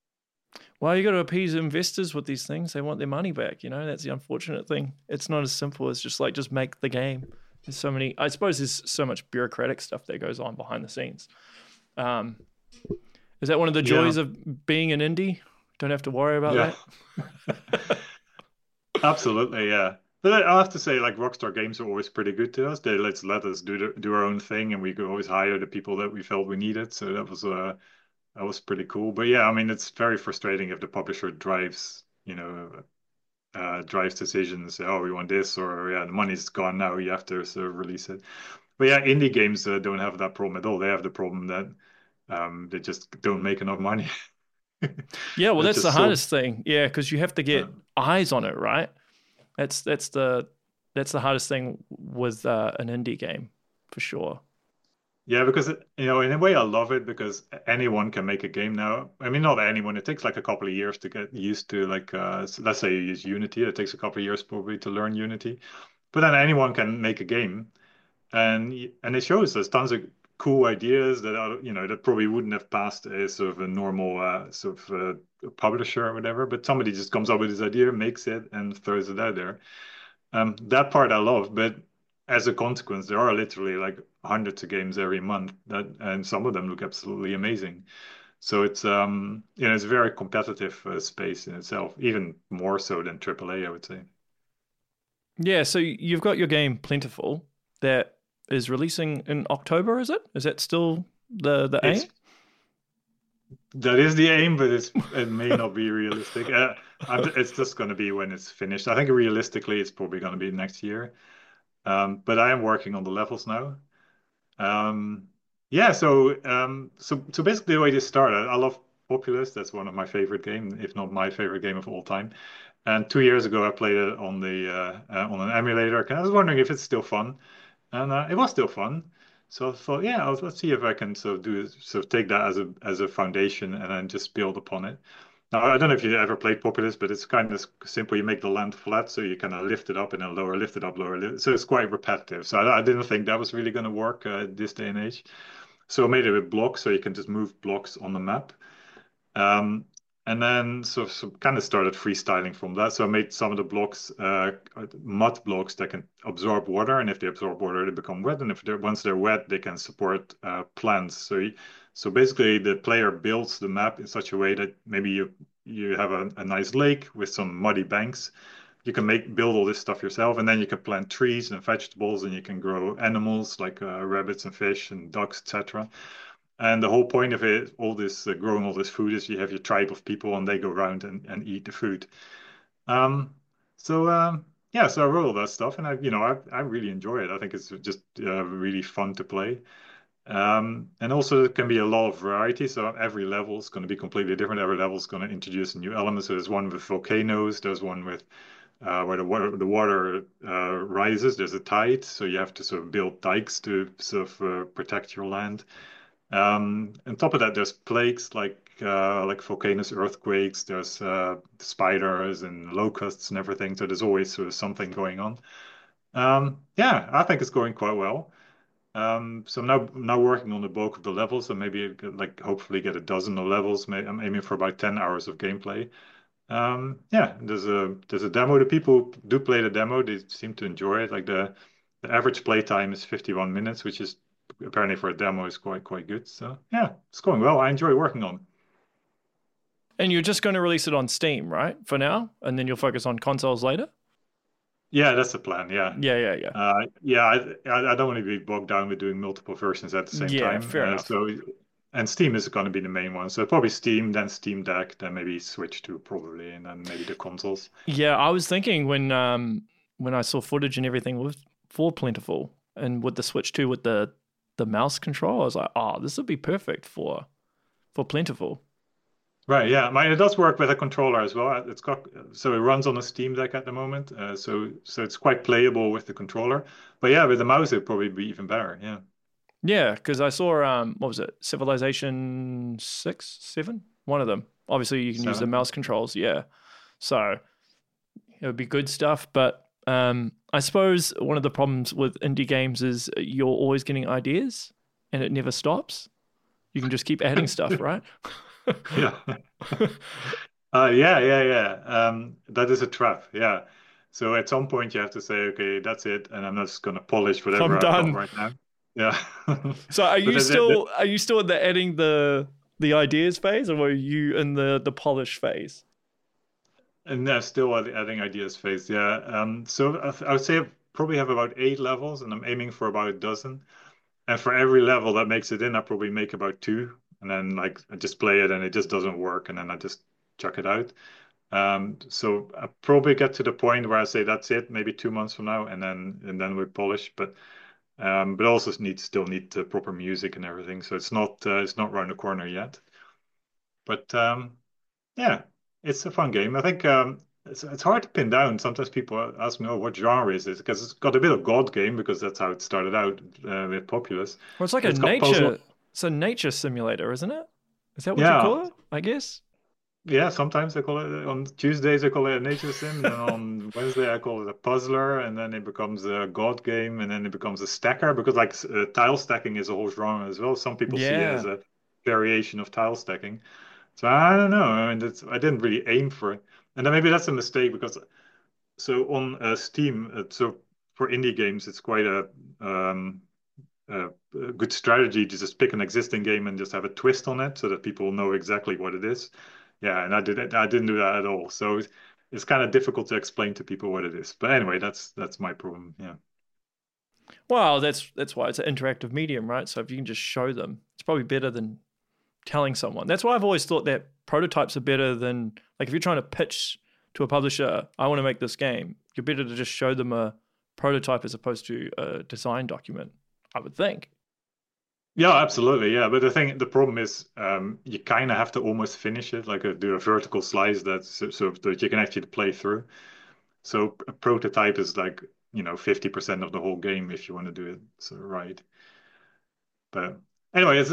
Well, you got to appease investors with these things. They want their money back. You know, that's the unfortunate thing. It's not as simple as just like, just make the game. There's so many, I suppose there's so much bureaucratic stuff that goes on behind the scenes. Um, is that one of the joys Yeah. of being an indie? Don't have to worry about Yeah. that. Absolutely, yeah. But I have to say, like Rockstar Games are always pretty good to us. They let let us do the, do our own thing, and we could always hire the people that we felt we needed. So that was uh that was pretty cool. But yeah, I mean, it's very frustrating if the publisher drives, you know, uh, drives decisions. Oh, we want this, or yeah, the money's gone now. You have to sort of release it. But yeah, indie games uh, don't have that problem at all. They have the problem that um, they just don't make enough money. Yeah, well, They're that's the just so hardest thing. Yeah, because you have to get uh, eyes on it, right? That's that's the that's the hardest thing with uh, an indie game, for sure. yeah, because it, you know, in a way, I love it because anyone can make a game now. I mean, not anyone. It takes like a couple of years to get used to, like, uh, s- let's say you use Unity. It takes a couple of years probably to learn Unity, but then anyone can make a game, and y- and it shows us tons of cool ideas that are, you know, that probably wouldn't have passed a sort of a normal uh, sort of uh, publisher or whatever. But somebody just comes up with this idea, makes it, and throws it out there. Um, that part I love, but as a consequence, there are literally like hundreds of games every month that, and some of them look absolutely amazing. So it's um, you know, it's a very competitive uh, space in itself, even more so than triple A, I would say. Yeah, so you've got your game Plentiful that is releasing in October, is it? Is that still the the It's aim? that is the aim, but it's it may not be realistic. Uh, I'm, it's just going to be when it's finished. I think realistically, it's probably going to be next year. Um, but I am working on the levels now. Um, yeah, so um, so so basically the way this started, I love Populous. That's one of my favorite games, if not my favorite game of all time. And two years ago, I played it on the uh, uh, on an emulator. And I was wondering if it's still fun, and uh, it was still fun. So I thought, yeah, I'll, let's see if I can sort of do sort of take that as a as a foundation and then just build upon it. Now, I don't know if you ever played Populous, but it's kind of simple. You make the land flat, so you kind of lift it up and then lower, lift it up, lower. Lift. So it's quite repetitive. So I, I didn't think that was really going to work uh, this day and age. So I made it with blocks, so you can just move blocks on the map. Um, and then so, so kind of started freestyling from that. So I made some of the blocks uh, mud blocks that can absorb water, and if they absorb water, they become wet. And if they're once they're wet, they can support uh, plants. So you, so basically, the player builds the map in such a way that maybe you you have a, a nice lake with some muddy banks. You can make build all this stuff yourself, and then you can plant trees and vegetables, and you can grow animals like uh, rabbits and fish and ducks, et cetera. And the whole point of it, all this uh, growing all this food, is you have your tribe of people, and they go around and, and eat the food. Um, so um, yeah, so I wrote all that stuff, and I, you know, I I really enjoy it. I think it's just uh, really fun to play. Um, and also there can be a lot of variety. So every level is going to be completely different. Every level is going to introduce a new element. So there's one with volcanoes. There's one with uh, where the water the water uh, rises. There's a tide, so you have to sort of build dikes to sort of uh, protect your land. Um, on top of that, there's plagues like uh, like volcanoes, earthquakes. There's uh, spiders and locusts and everything. So there's always sort of something going on. Um, yeah, I think it's going quite well. Um, so I'm now now working on the bulk of the levels, so maybe like hopefully get a dozen of levels. May- I'm aiming for about ten hours of gameplay. Um, yeah, there's a there's a demo. The people who do play the demo, they seem to enjoy it. Like the the average play time is fifty-one minutes, which is apparently for a demo is quite quite good. So yeah, it's going well. I enjoy working on it. And you're just going to release it on Steam, right? For now, and then you'll focus on consoles later. Yeah, that's the plan. Yeah. Yeah, yeah, yeah. Uh, yeah, I, I I don't want to be bogged down with doing multiple versions at the same Yeah, time. fair Uh, enough. so, and Steam is going to be the main one. So probably Steam, then Steam Deck, then maybe Switch two probably, and then maybe the consoles. Yeah, I was thinking when um when I saw footage and everything with for Plentiful and with the Switch two with the the mouse control, I was like, oh, this would be perfect for for Plentiful. Right, yeah. Mine, it does work with a controller as well. It's got so it runs on a Steam Deck at the moment. Uh, so so it's quite playable with the controller. But yeah, with the mouse it'd probably be even better. Yeah. Yeah, because I saw um what was it, Civilization six, seven, one of them. Obviously, you can use the Seven. mouse controls. Yeah, so it would be good stuff. But um, I suppose one of the problems with indie games is you're always getting ideas, and it never stops. You can just keep adding stuff, right? Yeah. Uh, yeah, yeah, yeah. Um, that is a trap. Yeah. So at some point you have to say, okay, that's it, and I'm just gonna polish whatever I'm I've got done. right now. Yeah. So are But you that- that- still are you still in the adding the the ideas phase, or are you in the the polish phase? And they're still add- adding ideas phase, yeah. Um, so I, th- I would say I probably have about eight levels, and I'm aiming for about a dozen. And for every level that makes it in, I probably make about two, and then like I just play it, and it just doesn't work, and then I just chuck it out. Um, so I probably get to the point where I say that's it, maybe two months from now, and then and then we polish. But um, but also need still need the proper music and everything, so it's not uh, it's not around the corner yet. But um, yeah, it's a fun game. I think um, it's it's hard to pin down. Sometimes people ask me, "Oh, what genre is it?" Because it's got a bit of God game because that's how it started out uh, with Populous. Well, it's like It's a got nature. puzzle. It's a nature simulator, isn't it? Is that what you Yeah, call it? I guess. yeah. Sometimes I call it on Tuesdays I call it a nature sim, and on Wednesday I call it a puzzler, and then it becomes a God game, and then it becomes a stacker because like s- uh, tile stacking is a whole genre as well. Some people see it as Yeah. a variation of tile stacking. So I don't know. I mean, that's, I didn't really aim for it, and then maybe that's a mistake because so on uh, Steam, uh, so for indie games, it's quite a, um, a, a good strategy to just pick an existing game and just have a twist on it so that people know exactly what it is. Yeah, and I did I didn't do that at all. So it's, it's kind of difficult to explain to people what it is. But anyway, that's that's my problem. Yeah. Well, that's that's why it's an interactive medium, right? So if you can just show them, it's probably better than telling someone. That's why I've always thought that prototypes are better than, like, if you're trying to pitch to a publisher, I want to make this game, you're better to just show them a prototype as opposed to a design document, I would think. Yeah, absolutely. Yeah, but the thing, the problem is, um, you kind of have to almost finish it, like a, do a vertical slice that's so, so that you can actually play through. So a prototype is like, you know, fifty percent of the whole game if you want to do it so right. But anyway, it's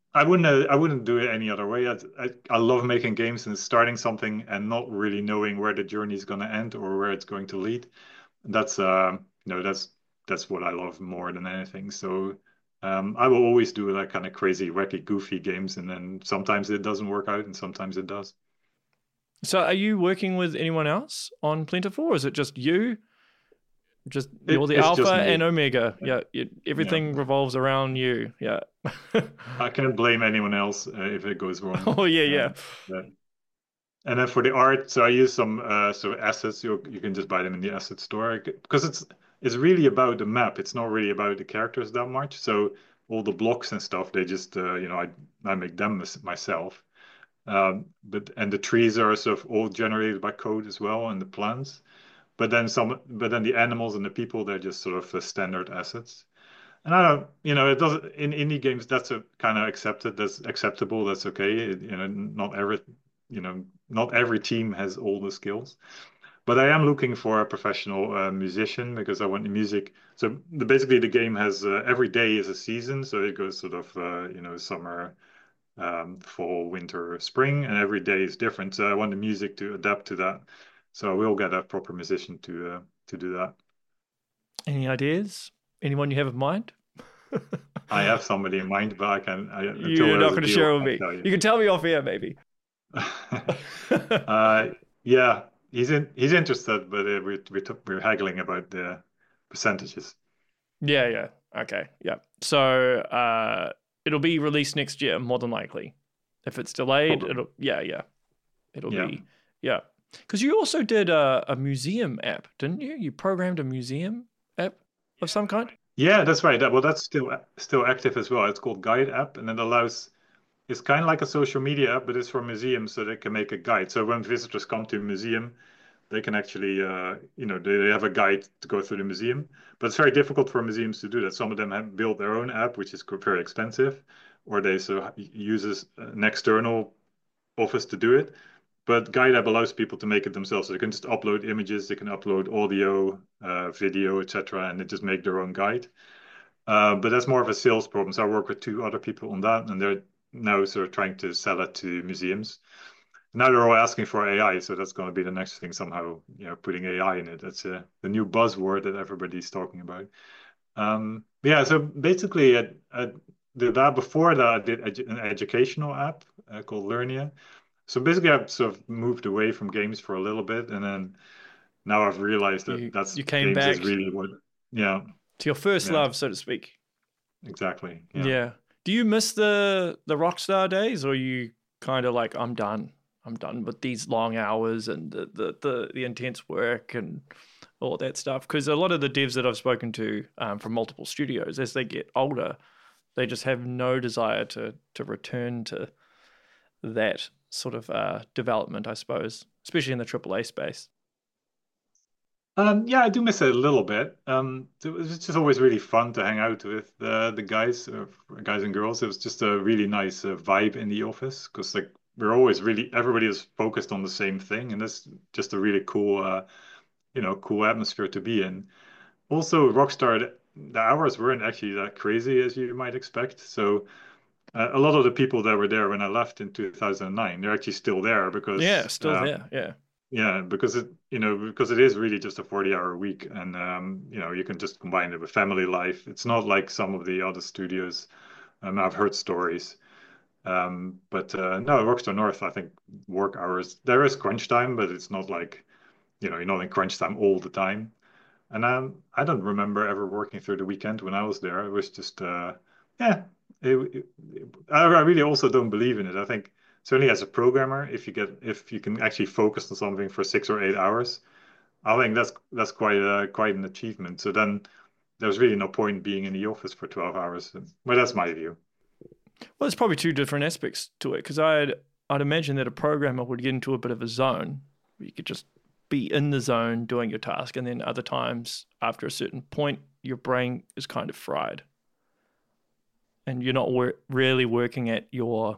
I wouldn't uh, I wouldn't do it any other way. I, I I love making games and starting something and not really knowing where the journey is going to end or where it's going to lead. That's uh, you know that's that's what I love more than anything. So um, I will always do like kind of crazy, wacky, goofy games, and then sometimes it doesn't work out, and sometimes it does. So are you working with anyone else on Plentiful, or is it just you? Just It, you're the it's alpha just me. and omega. Yeah, you, everything Yeah. revolves around you. Yeah. I can't blame anyone else uh, if it goes wrong. Oh yeah, yeah. Um, yeah. And then for the art, so I use some uh, so assets. You you can just buy them in the asset store because it's it's really about the map. It's not really about the characters that much. So all the blocks and stuff, they just uh, you know I I make them mys- myself. Um, but and the trees are sort of all generated by code as well, and the plants. But then some, but then the animals and the people, they're just sort of the standard assets. And I don't, you know, it doesn't in indie games. That's a kind of accepted. That's acceptable. That's okay. It, you know, not every, you know, not every team has all the skills. But I am looking for a professional uh, musician because I want the music. So the, basically, the game has uh, every day is a season. So it goes sort of, uh, you know, summer, um, fall, winter, spring, and every day is different. So I want the music to adapt to that. So I will get a proper musician to uh, to do that. Any ideas? Anyone you have in mind? I have somebody in mind, but I can. I, until You're there's not a going to deal, share I with me. can't tell You can tell me off air, maybe. uh, yeah, he's in. He's interested, but uh, we're we're, we're haggling about the percentages. Yeah, yeah. Okay, yeah. So uh, it'll be released next year, more than likely. If it's delayed, Probably. it'll yeah, yeah. It'll Yeah. be yeah. Because you also did a, a museum app, didn't you? You programmed a museum app of some kind. Yeah, that's right. That, well, that's still still active as well. It's called Guide app, and it allows. It's kind of like a social media app, but it's for museums, so they can make a guide. So when visitors come to a museum, they can actually, uh, you know, they, they have a guide to go through the museum. But it's very difficult for museums to do that. Some of them have built their own app, which is very expensive, or they so uses an external office to do it. But Guide app allows people to make it themselves. So they can just upload images, they can upload audio, uh, video, et cetera, and they just make their own guide. Uh, but that's more of a sales problem. So I work with two other people on that, and they're now sort of trying to sell it to museums. Now they're all asking for A I, so that's going to be the next thing somehow, you know, putting A I in it. That's uh, the new buzzword that everybody's talking about. Um, yeah, so basically, I, I did that. Before that, I did edu an educational app uh, called Learnia. So basically, I've sort of moved away from games for a little bit, and then now I've realized You that that's you came games back is really what, yeah, to your first yeah, love, so to speak. exactly, yeah. Yeah. Do you miss the the Rockstar days, or are you kind of like, I'm done. I'm done with these long hours and the the the, the intense work and all that stuff? Because a lot of the devs that I've spoken to um, from multiple studios, as they get older, they just have no desire to to return to that sort of uh, development, I suppose, especially in the triple A space. Um, yeah, I do miss it a little bit. Um, it was just always really fun to hang out with uh, the guys, uh, guys and girls. It was just a really nice uh, vibe in the office because like we're always really everybody is focused on the same thing, and that's just a really cool, uh, you know, cool atmosphere to be in. Also, Rockstar, the the hours weren't actually that crazy as you might expect. So uh, a lot of the people that were there when I left in two thousand nine, they're actually still there Yeah, because still um, there. Yeah. yeah, because it, you know, because it is really just a forty hour week and um, you know, you can just combine it with family life. It's not like some of the other studios. Um, I've heard stories. Um, but uh, no, Rockstar North, I think work hours, there is crunch time, but it's not like, you know, you're not in crunch time all the time. And um, I don't remember ever working through the weekend when I was there. It was just, uh, yeah, it, it, I I really also don't believe in it. I think certainly as a programmer, if you get if you can actually focus on something for six or eight hours, I think that's that's quite uh, quite an achievement. So then there's really no point being in the office for twelve hours. Well, that's my view. Well, there's probably two different aspects to it because I'd I'd imagine that a programmer would get into a bit of a zone where you could just be in the zone doing your task, and then other times after a certain point, your brain is kind of fried, and you're not wor- really working at your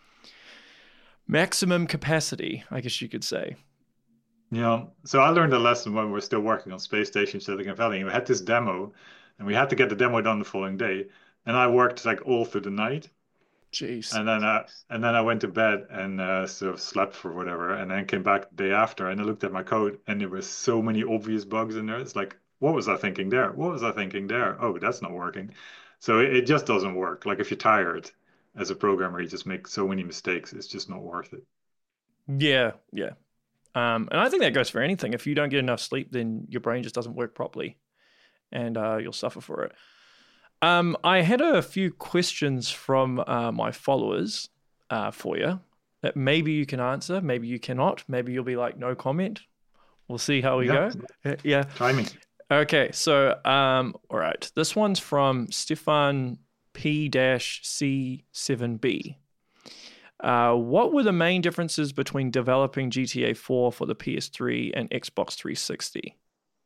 maximum capacity, I guess you could say. Yeah. So I learned a lesson when we we're still working on Space Station Silicon Valley. We had this demo, and we had to get the demo done the following day. And I worked like all through the night. Jeez. And then uh, and then I went to bed and uh, sort of slept for whatever, and then came back the day after and I looked at my code and there were so many obvious bugs in there. It's like, what was I thinking there? What was I thinking there? Oh, that's not working. So it, it just doesn't work. Like if you're tired as a programmer, you just make so many mistakes. It's just not worth it. Yeah, yeah. Um, and I think that goes for anything. If you don't get enough sleep, then your brain just doesn't work properly, and uh, you'll suffer for it. Um, I had a few questions from uh, my followers uh, for you that maybe you can answer, maybe you cannot. Maybe you'll be like, no comment. We'll see how we Yeah. go. Yeah. Try me. Okay, so um, all right. This one's from Stefan P C seven B. Uh, what were the main differences between developing G T A four for the P S three and Xbox three sixty?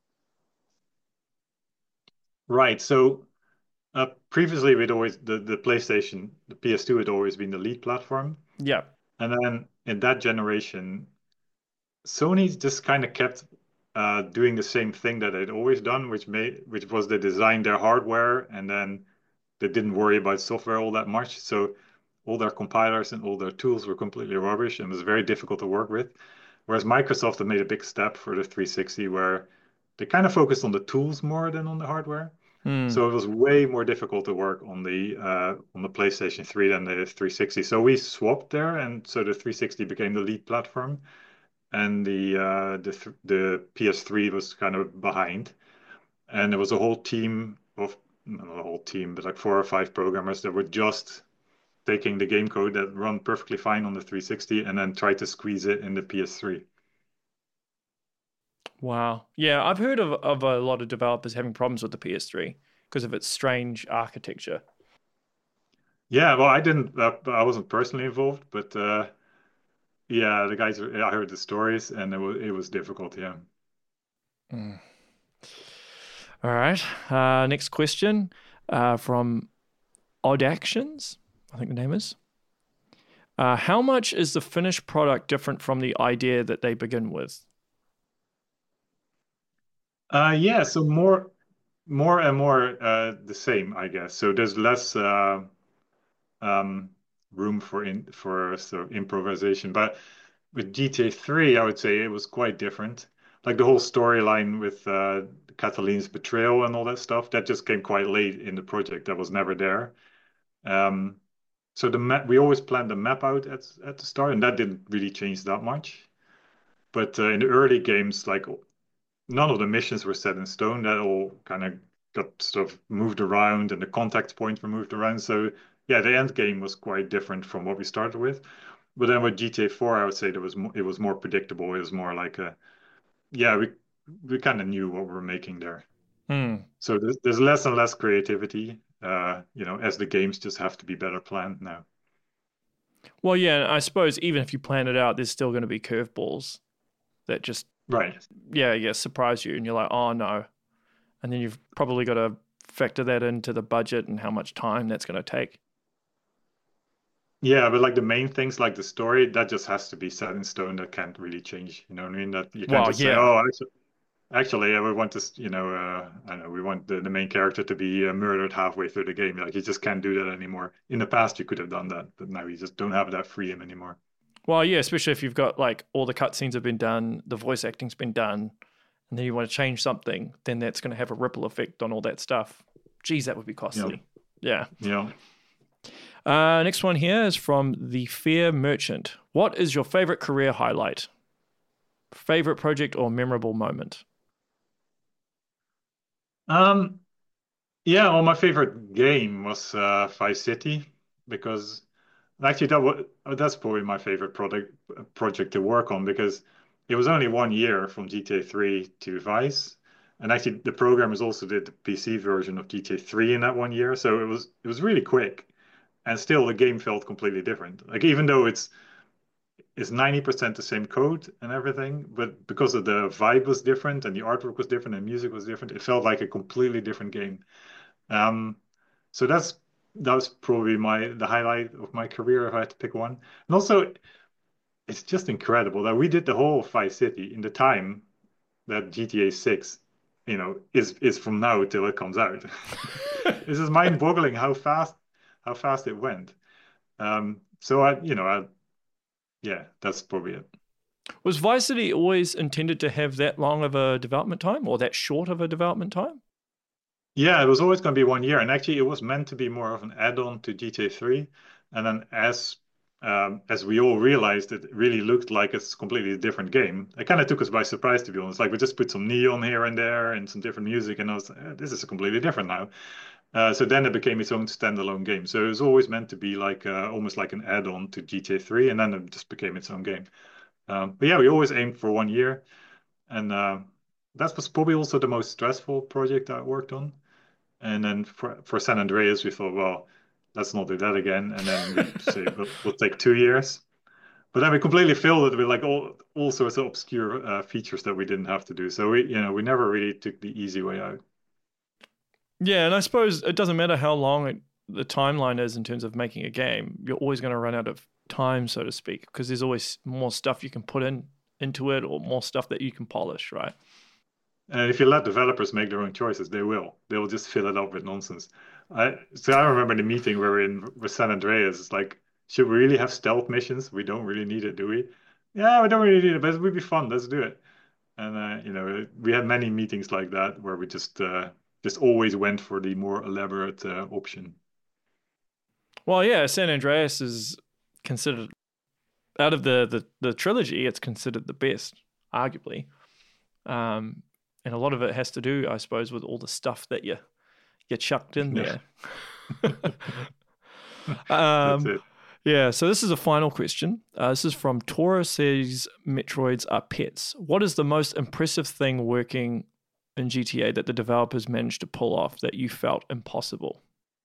Right. So uh, previously, we'd always the, the PlayStation, the P S two had always been the lead platform. Yeah. And then in that generation, Sony just kind of kept uh, doing the same thing that they'd always done, which made which was they designed their hardware and then they didn't worry about software all that much. So all their compilers and all their tools were completely rubbish and was very difficult to work with. Whereas Microsoft had made a big step for the three sixty where they kind of focused on the tools more than on the hardware. Hmm. So it was way more difficult to work on the uh, on the PlayStation three than the three sixty. So we swapped there, and so the three sixty became the lead platform, and the uh, the th the P S three was kind of behind. And there was a whole team of not a whole team, but like four or five programmers that were just taking the game code that run perfectly fine on the three sixty and then try to squeeze it in the P S three. Wow. Yeah, I've heard of, of a lot of developers having problems with the P S three because of its strange architecture. Yeah, well, I didn't, uh, I wasn't personally involved, but uh, yeah, the guys, I heard the stories, and it was it was difficult. Yeah. Mm. All right. Uh, next question uh, from Odd Actions, I think the name is. Uh, how much is the finished product different from the idea that they begin with? Uh, yeah, so more, more and more uh, the same, I guess. So there's less uh, um, room for in for sort of improvisation. But with G T A three, I would say it was quite different. Like the whole storyline with uh, Kathleen's betrayal and all that stuff, that just came quite late in the project. That was never there. Um, so the map, we always planned the map out at at the start, and that didn't really change that much. But uh, in the early games, like none of the missions were set in stone. That all kind of got sort of moved around and the contact points were moved around. So yeah, the end game was quite different from what we started with. But then with G T A four, I would say there was mo it was more predictable. It was more like a yeah, we we kind of knew what we were making there. Hmm. So there's, there's less and less creativity, uh, you know, as the games just have to be better planned now. Well, yeah, I suppose even if you plan it out, there's still going to be curveballs that just Right. yeah, yeah, surprise you, and you're like, oh no, and then you've probably got to factor that into the budget and how much time that's going to take. Yeah, but like the main things like the story, that just has to be set in stone. That can't really change. You know what I mean? That you can't Well, just say, yeah. oh, actually, actually, I would want to, you know, uh, I don't know, we want the, the main character to be uh, murdered halfway through the game. Like you just can't do that anymore. In the past, you could have done that, but now you just don't have that freedom anymore. Well, yeah, especially if you've got like all the cutscenes have been done, the voice acting's been done, and then you want to change something, then that's going to have a ripple effect on all that stuff. Geez, that would be costly. Yeah. Yeah. Uh, next one here is from The Fair Merchant. What is your favorite career highlight? Favorite project or memorable moment? Um, yeah, well, my favorite game was uh, Vice City because actually that was, that's probably my favorite product project to work on because it was only one year from G T A three to Vice, and actually the programmers also did the P C version of G T A three in that one year, so it was it was really quick, and still the game felt completely different. Like even though it's it's ninety percent the same code and everything, but because of the vibe was different and the artwork was different and music was different, it felt like a completely different game. Um, so that's that was probably my the highlight of my career if I had to pick one. And also, it's just incredible that we did the whole Vice City in the time that G T A six, you know, is is from now till it comes out. This is mind-boggling how fast how fast it went. Um, so I, you know, I, yeah, that's probably it. Was Vice City always intended to have that long of a development time or that short of a development time? Yeah, it was always going to be one year, and actually, it was meant to be more of an add-on to G T A three. And then, as um, as we all realized, it really looked like a completely different game. It kind of took us by surprise, to be honest. Like we just put some neon here and there and some different music, and I was, eh, this is completely different now. Uh, so then it became its own standalone game. So it was always meant to be like uh, almost like an add-on to G T A three, and then it just became its own game. Um, but yeah, we always aimed for one year, and uh, that was probably also the most stressful project I worked on. And then for for San Andreas, we thought, well, let's not do that again. And then we say we'll, we'll take two years. But then we completely filled it with like all all sorts of obscure uh, features that we didn't have to do. So we, you know, we never really took the easy way out. Yeah, and I suppose it doesn't matter how long it, the timeline is in terms of making a game. You're always going to run out of time, so to speak, because there's always more stuff you can put in into it or more stuff that you can polish, right? And if you let developers make their own choices, they will. They will just fill it up with nonsense. I so I remember the meeting where we're in with San Andreas. It's like, should we really have stealth missions? We don't really need it, do we? Yeah, we don't really need it, but it would be fun. Let's do it. And uh, you know, we had many meetings like that where we just uh, just always went for the more elaborate uh, option. Well, yeah, San Andreas is considered out of the the, the trilogy. It's considered the best, arguably. Um, and a lot of it has to do, I suppose, with all the stuff that you you chucked in there. um, That's it. Yeah, so this is a final question. Uh, this is from Tora says Metroids are pets. What is the most impressive thing working in G T A that the developers managed to pull off that you felt impossible?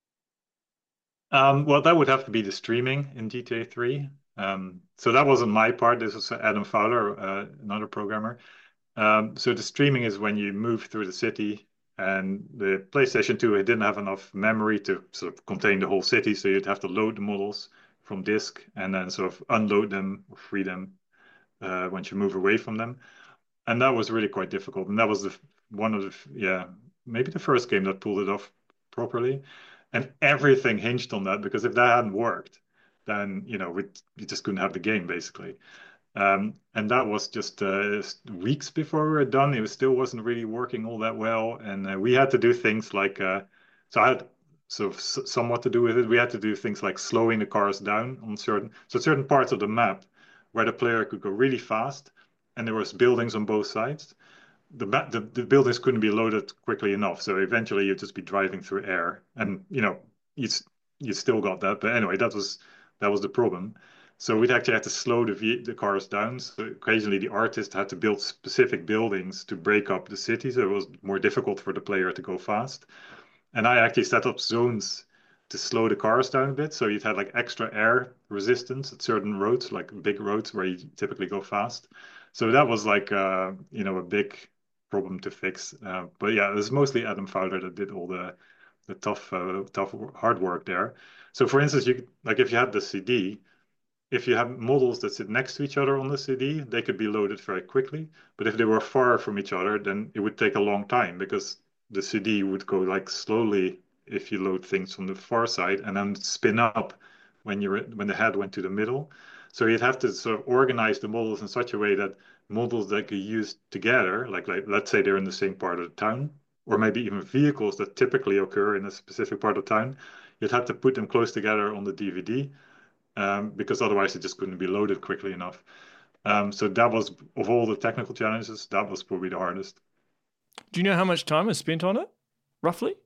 Um, well, that would have to be the streaming in G T A three. Um, so that wasn't my part. This was Adam Fowler, uh, another programmer. Um, so the streaming is when you move through the city, and the PlayStation two, it didn't have enough memory to sort of contain the whole city, so you'd have to load the models from disk and then sort of unload them or free them uh, once you move away from them. And that was really quite difficult. And that was the one of the, yeah, maybe the first game that pulled it off properly. And everything hinged on that, because if that hadn't worked, then, you know, we, we just couldn't have the game basically. Um, and that was just uh, weeks before we were done. It was, still wasn't really working all that well. And uh, we had to do things like, uh, so I had sort of s- somewhat to do with it. We had to do things like slowing the cars down on certain, so certain parts of the map where the player could go really fast, and there was buildings on both sides. The, ma- the the buildings couldn't be loaded quickly enough, so eventually you'd just be driving through air, and you know you you still got that. But anyway, that was that was the problem. So we'd actually have to slow the ve- the cars down. So occasionally the artist had to build specific buildings to break up the city, so it was more difficult for the player to go fast. And I actually set up zones to slow the cars down a bit, so you'd have like extra air resistance at certain roads, like big roads where you typically go fast. So that was like uh, you know a big problem to fix. Uh, but yeah, it was mostly Adam Fowler that did all the the tough uh, tough hard work there. So for instance, you like if you had the C D, if you have models that sit next to each other on the C D, they could be loaded very quickly. But if they were far from each other, then it would take a long time, because the C D would go like slowly if you load things from the far side, and then spin up when you when the head went to the middle. So you'd have to sort of organize the models in such a way that models that could use together, like, like let's say they're in the same part of the town, or maybe even vehicles that typically occur in a specific part of town, you'd have to put them close together on the D V D, um, because otherwise it just couldn't be loaded quickly enough. Um, so that was, of all the technical challenges, that was probably the hardest. Do you know how much time is spent on it, roughly?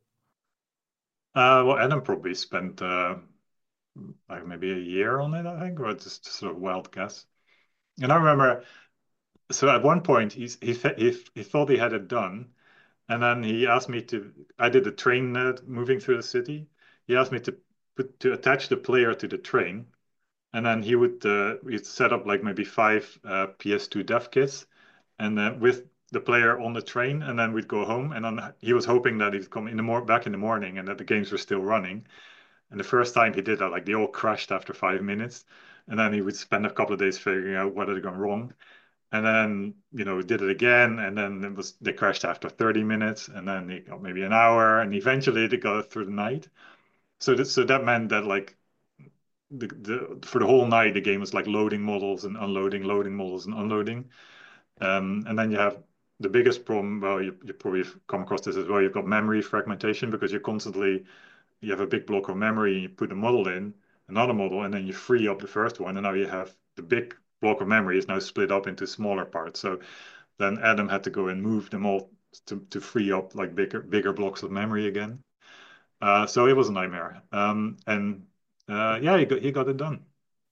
Uh, well, Adam probably spent uh, like maybe a year on it, I think, or just, just sort of wild guess. And I remember, so at one point he he he, he thought he had it done, and then he asked me to. I did the train uh, moving through the city. He asked me to put to attach the player to the train, and then he would uh, we'd set up like maybe five uh, P S two dev kits, and then with the player on the train, and then we'd go home. And then he was hoping that he'd come in the mor back in the morning and that the games were still running. And the first time he did that, like they all crashed after five minutes, and then he would spend a couple of days figuring out what had gone wrong. And then you know we did it again, and then it was they crashed after thirty minutes, and then they got maybe an hour, and eventually they got it through the night. So that so that meant that like the, the for the whole night the game was like loading models and unloading, loading models and unloading. Um, and then you have the biggest problem. Well, you you probably come across this as well. You've got memory fragmentation because you're constantly you have a big block of memory and you put a model in, another model, and then you free up the first one, and now you have the big block of memory is now split up into smaller parts. So then Adam had to go and move them all to, to free up like bigger bigger blocks of memory again. Uh, so it was a nightmare. Um, and uh, yeah, he got he got it done.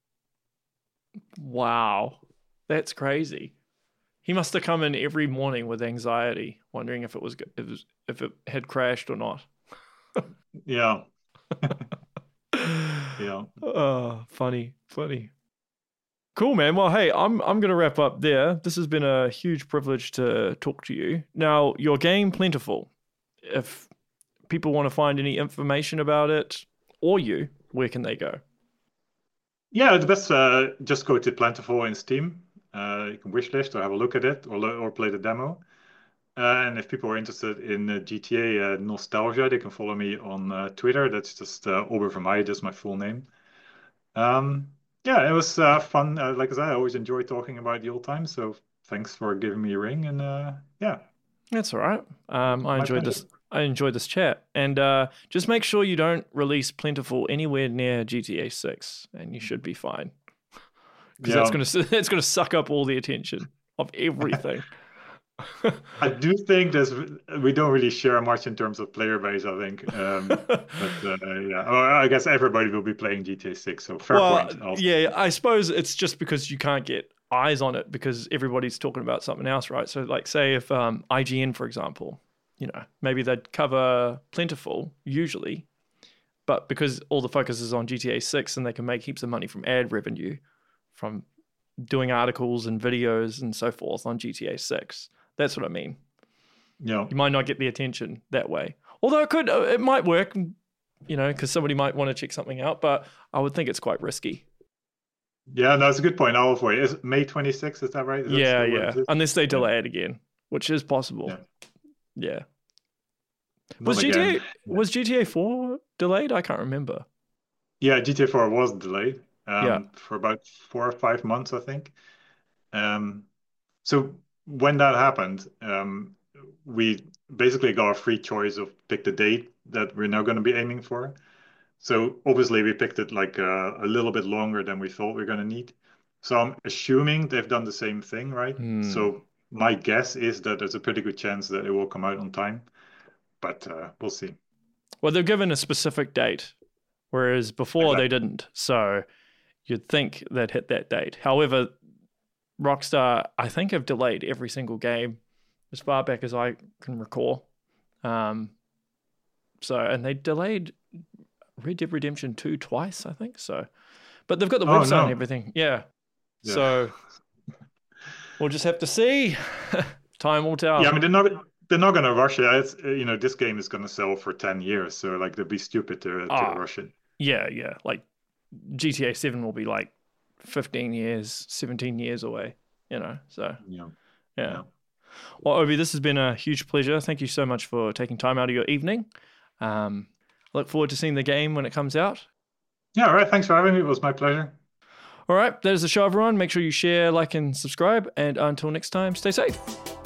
Wow, that's crazy. He must have come in every morning with anxiety, wondering if it was if it, was, if it had crashed or not. Yeah. Yeah. Oh, funny, funny. Cool, man. Well, hey, I'm I'm going to wrap up there. This has been a huge privilege to talk to you. Now, your game, Plentiful. If people want to find any information about it or you, where can they go? Yeah, the best, uh, just go to Plentiful in Steam. Uh, you can wishlist or have a look at it or, or play the demo. Uh, and if people are interested in uh, G T A uh, nostalgia, they can follow me on uh, Twitter. That's just uh, Obervermeij, that's my full name. Um, yeah, it was uh, fun. Uh, like I said, I always enjoy talking about the old times. So thanks for giving me a ring. And uh, yeah, that's all right. Um, I My enjoyed pleasure. this. I enjoyed this chat. And uh, just make sure you don't release Plentiful anywhere near G T A six, and you should be fine. Because Yeah. that's going to that's going to suck up all the attention of everything. I do think there's we don't really share much in terms of player base, I think. Um, but uh, yeah, well, I guess everybody will be playing G T A six, so fair well, point. Also. yeah, I suppose it's just because you can't get eyes on it because everybody's talking about something else, right? So, like, say if um, I G N, for example, you know, maybe they'd cover Plentiful usually, but because all the focus is on G T A six and they can make heaps of money from ad revenue from doing articles and videos and so forth on G T A six. That's what I mean. Yeah. You might not get the attention that way. Although it could, it might work, you know, because somebody might want to check something out, but I would think it's quite risky. Yeah, no, it's a good point. I'll avoid. Is it May twenty-sixth? Is that right? Is that Yeah, still what yeah. it is? Unless they Yeah. delay it again, which is possible. Yeah. Yeah. Not Was G T A again. was G T A four delayed? I can't remember. Yeah, G T A four was delayed um, Yeah. for about four or five months, I think. Um, so when that happened, um, we basically got a free choice of pick the date that we're now going to be aiming for. So obviously we picked it like uh, a little bit longer than we thought we are going to need. So I'm assuming they've done the same thing, right? Hmm. So my guess is that there's a pretty good chance that it will come out on time, but uh, we'll see. Well, they're given a specific date, whereas before Exactly. they didn't. So you'd think they'd hit that date. However, Rockstar, I think, have delayed every single game as far back as I can recall. Um, so, and they delayed Red Dead Redemption two twice, I think. So, but they've got the Oh, website no. and everything. Yeah. Yeah. So we'll just have to see. Time will tell. Yeah, I mean they're not they're not going to rush it. It's, uh, you know, this game is going to sell for ten years, so like they'd be stupid to to Ah. rush it. Yeah, yeah. Like G T A seven will be like fifteen years, seventeen years away, you know. So, Yeah. yeah. Yeah. Well, Obi, this has been a huge pleasure. Thank you so much for taking time out of your evening. Um, I look forward to seeing the game when it comes out. Yeah, all right. Thanks for having me. It was my pleasure. All right, that is the show, everyone. Make sure you share, like, and subscribe. And until next time, stay safe.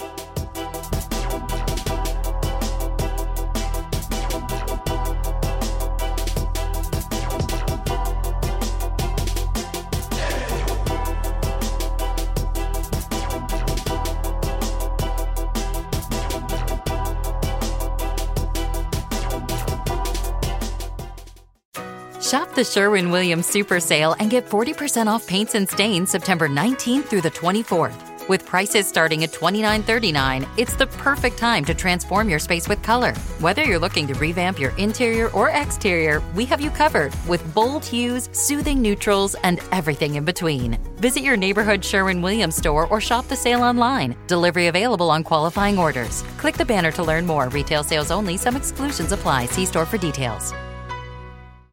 Shop the Sherwin-Williams Super Sale and get forty percent off paints and stains September nineteenth through the twenty-fourth. With prices starting at twenty-nine thirty-nine, it's the perfect time to transform your space with color. Whether you're looking to revamp your interior or exterior, we have you covered with bold hues, soothing neutrals, and everything in between. Visit your neighborhood Sherwin-Williams store or shop the sale online. Delivery available on qualifying orders. Click the banner to learn more. Retail sales only. Some exclusions apply. See store for details.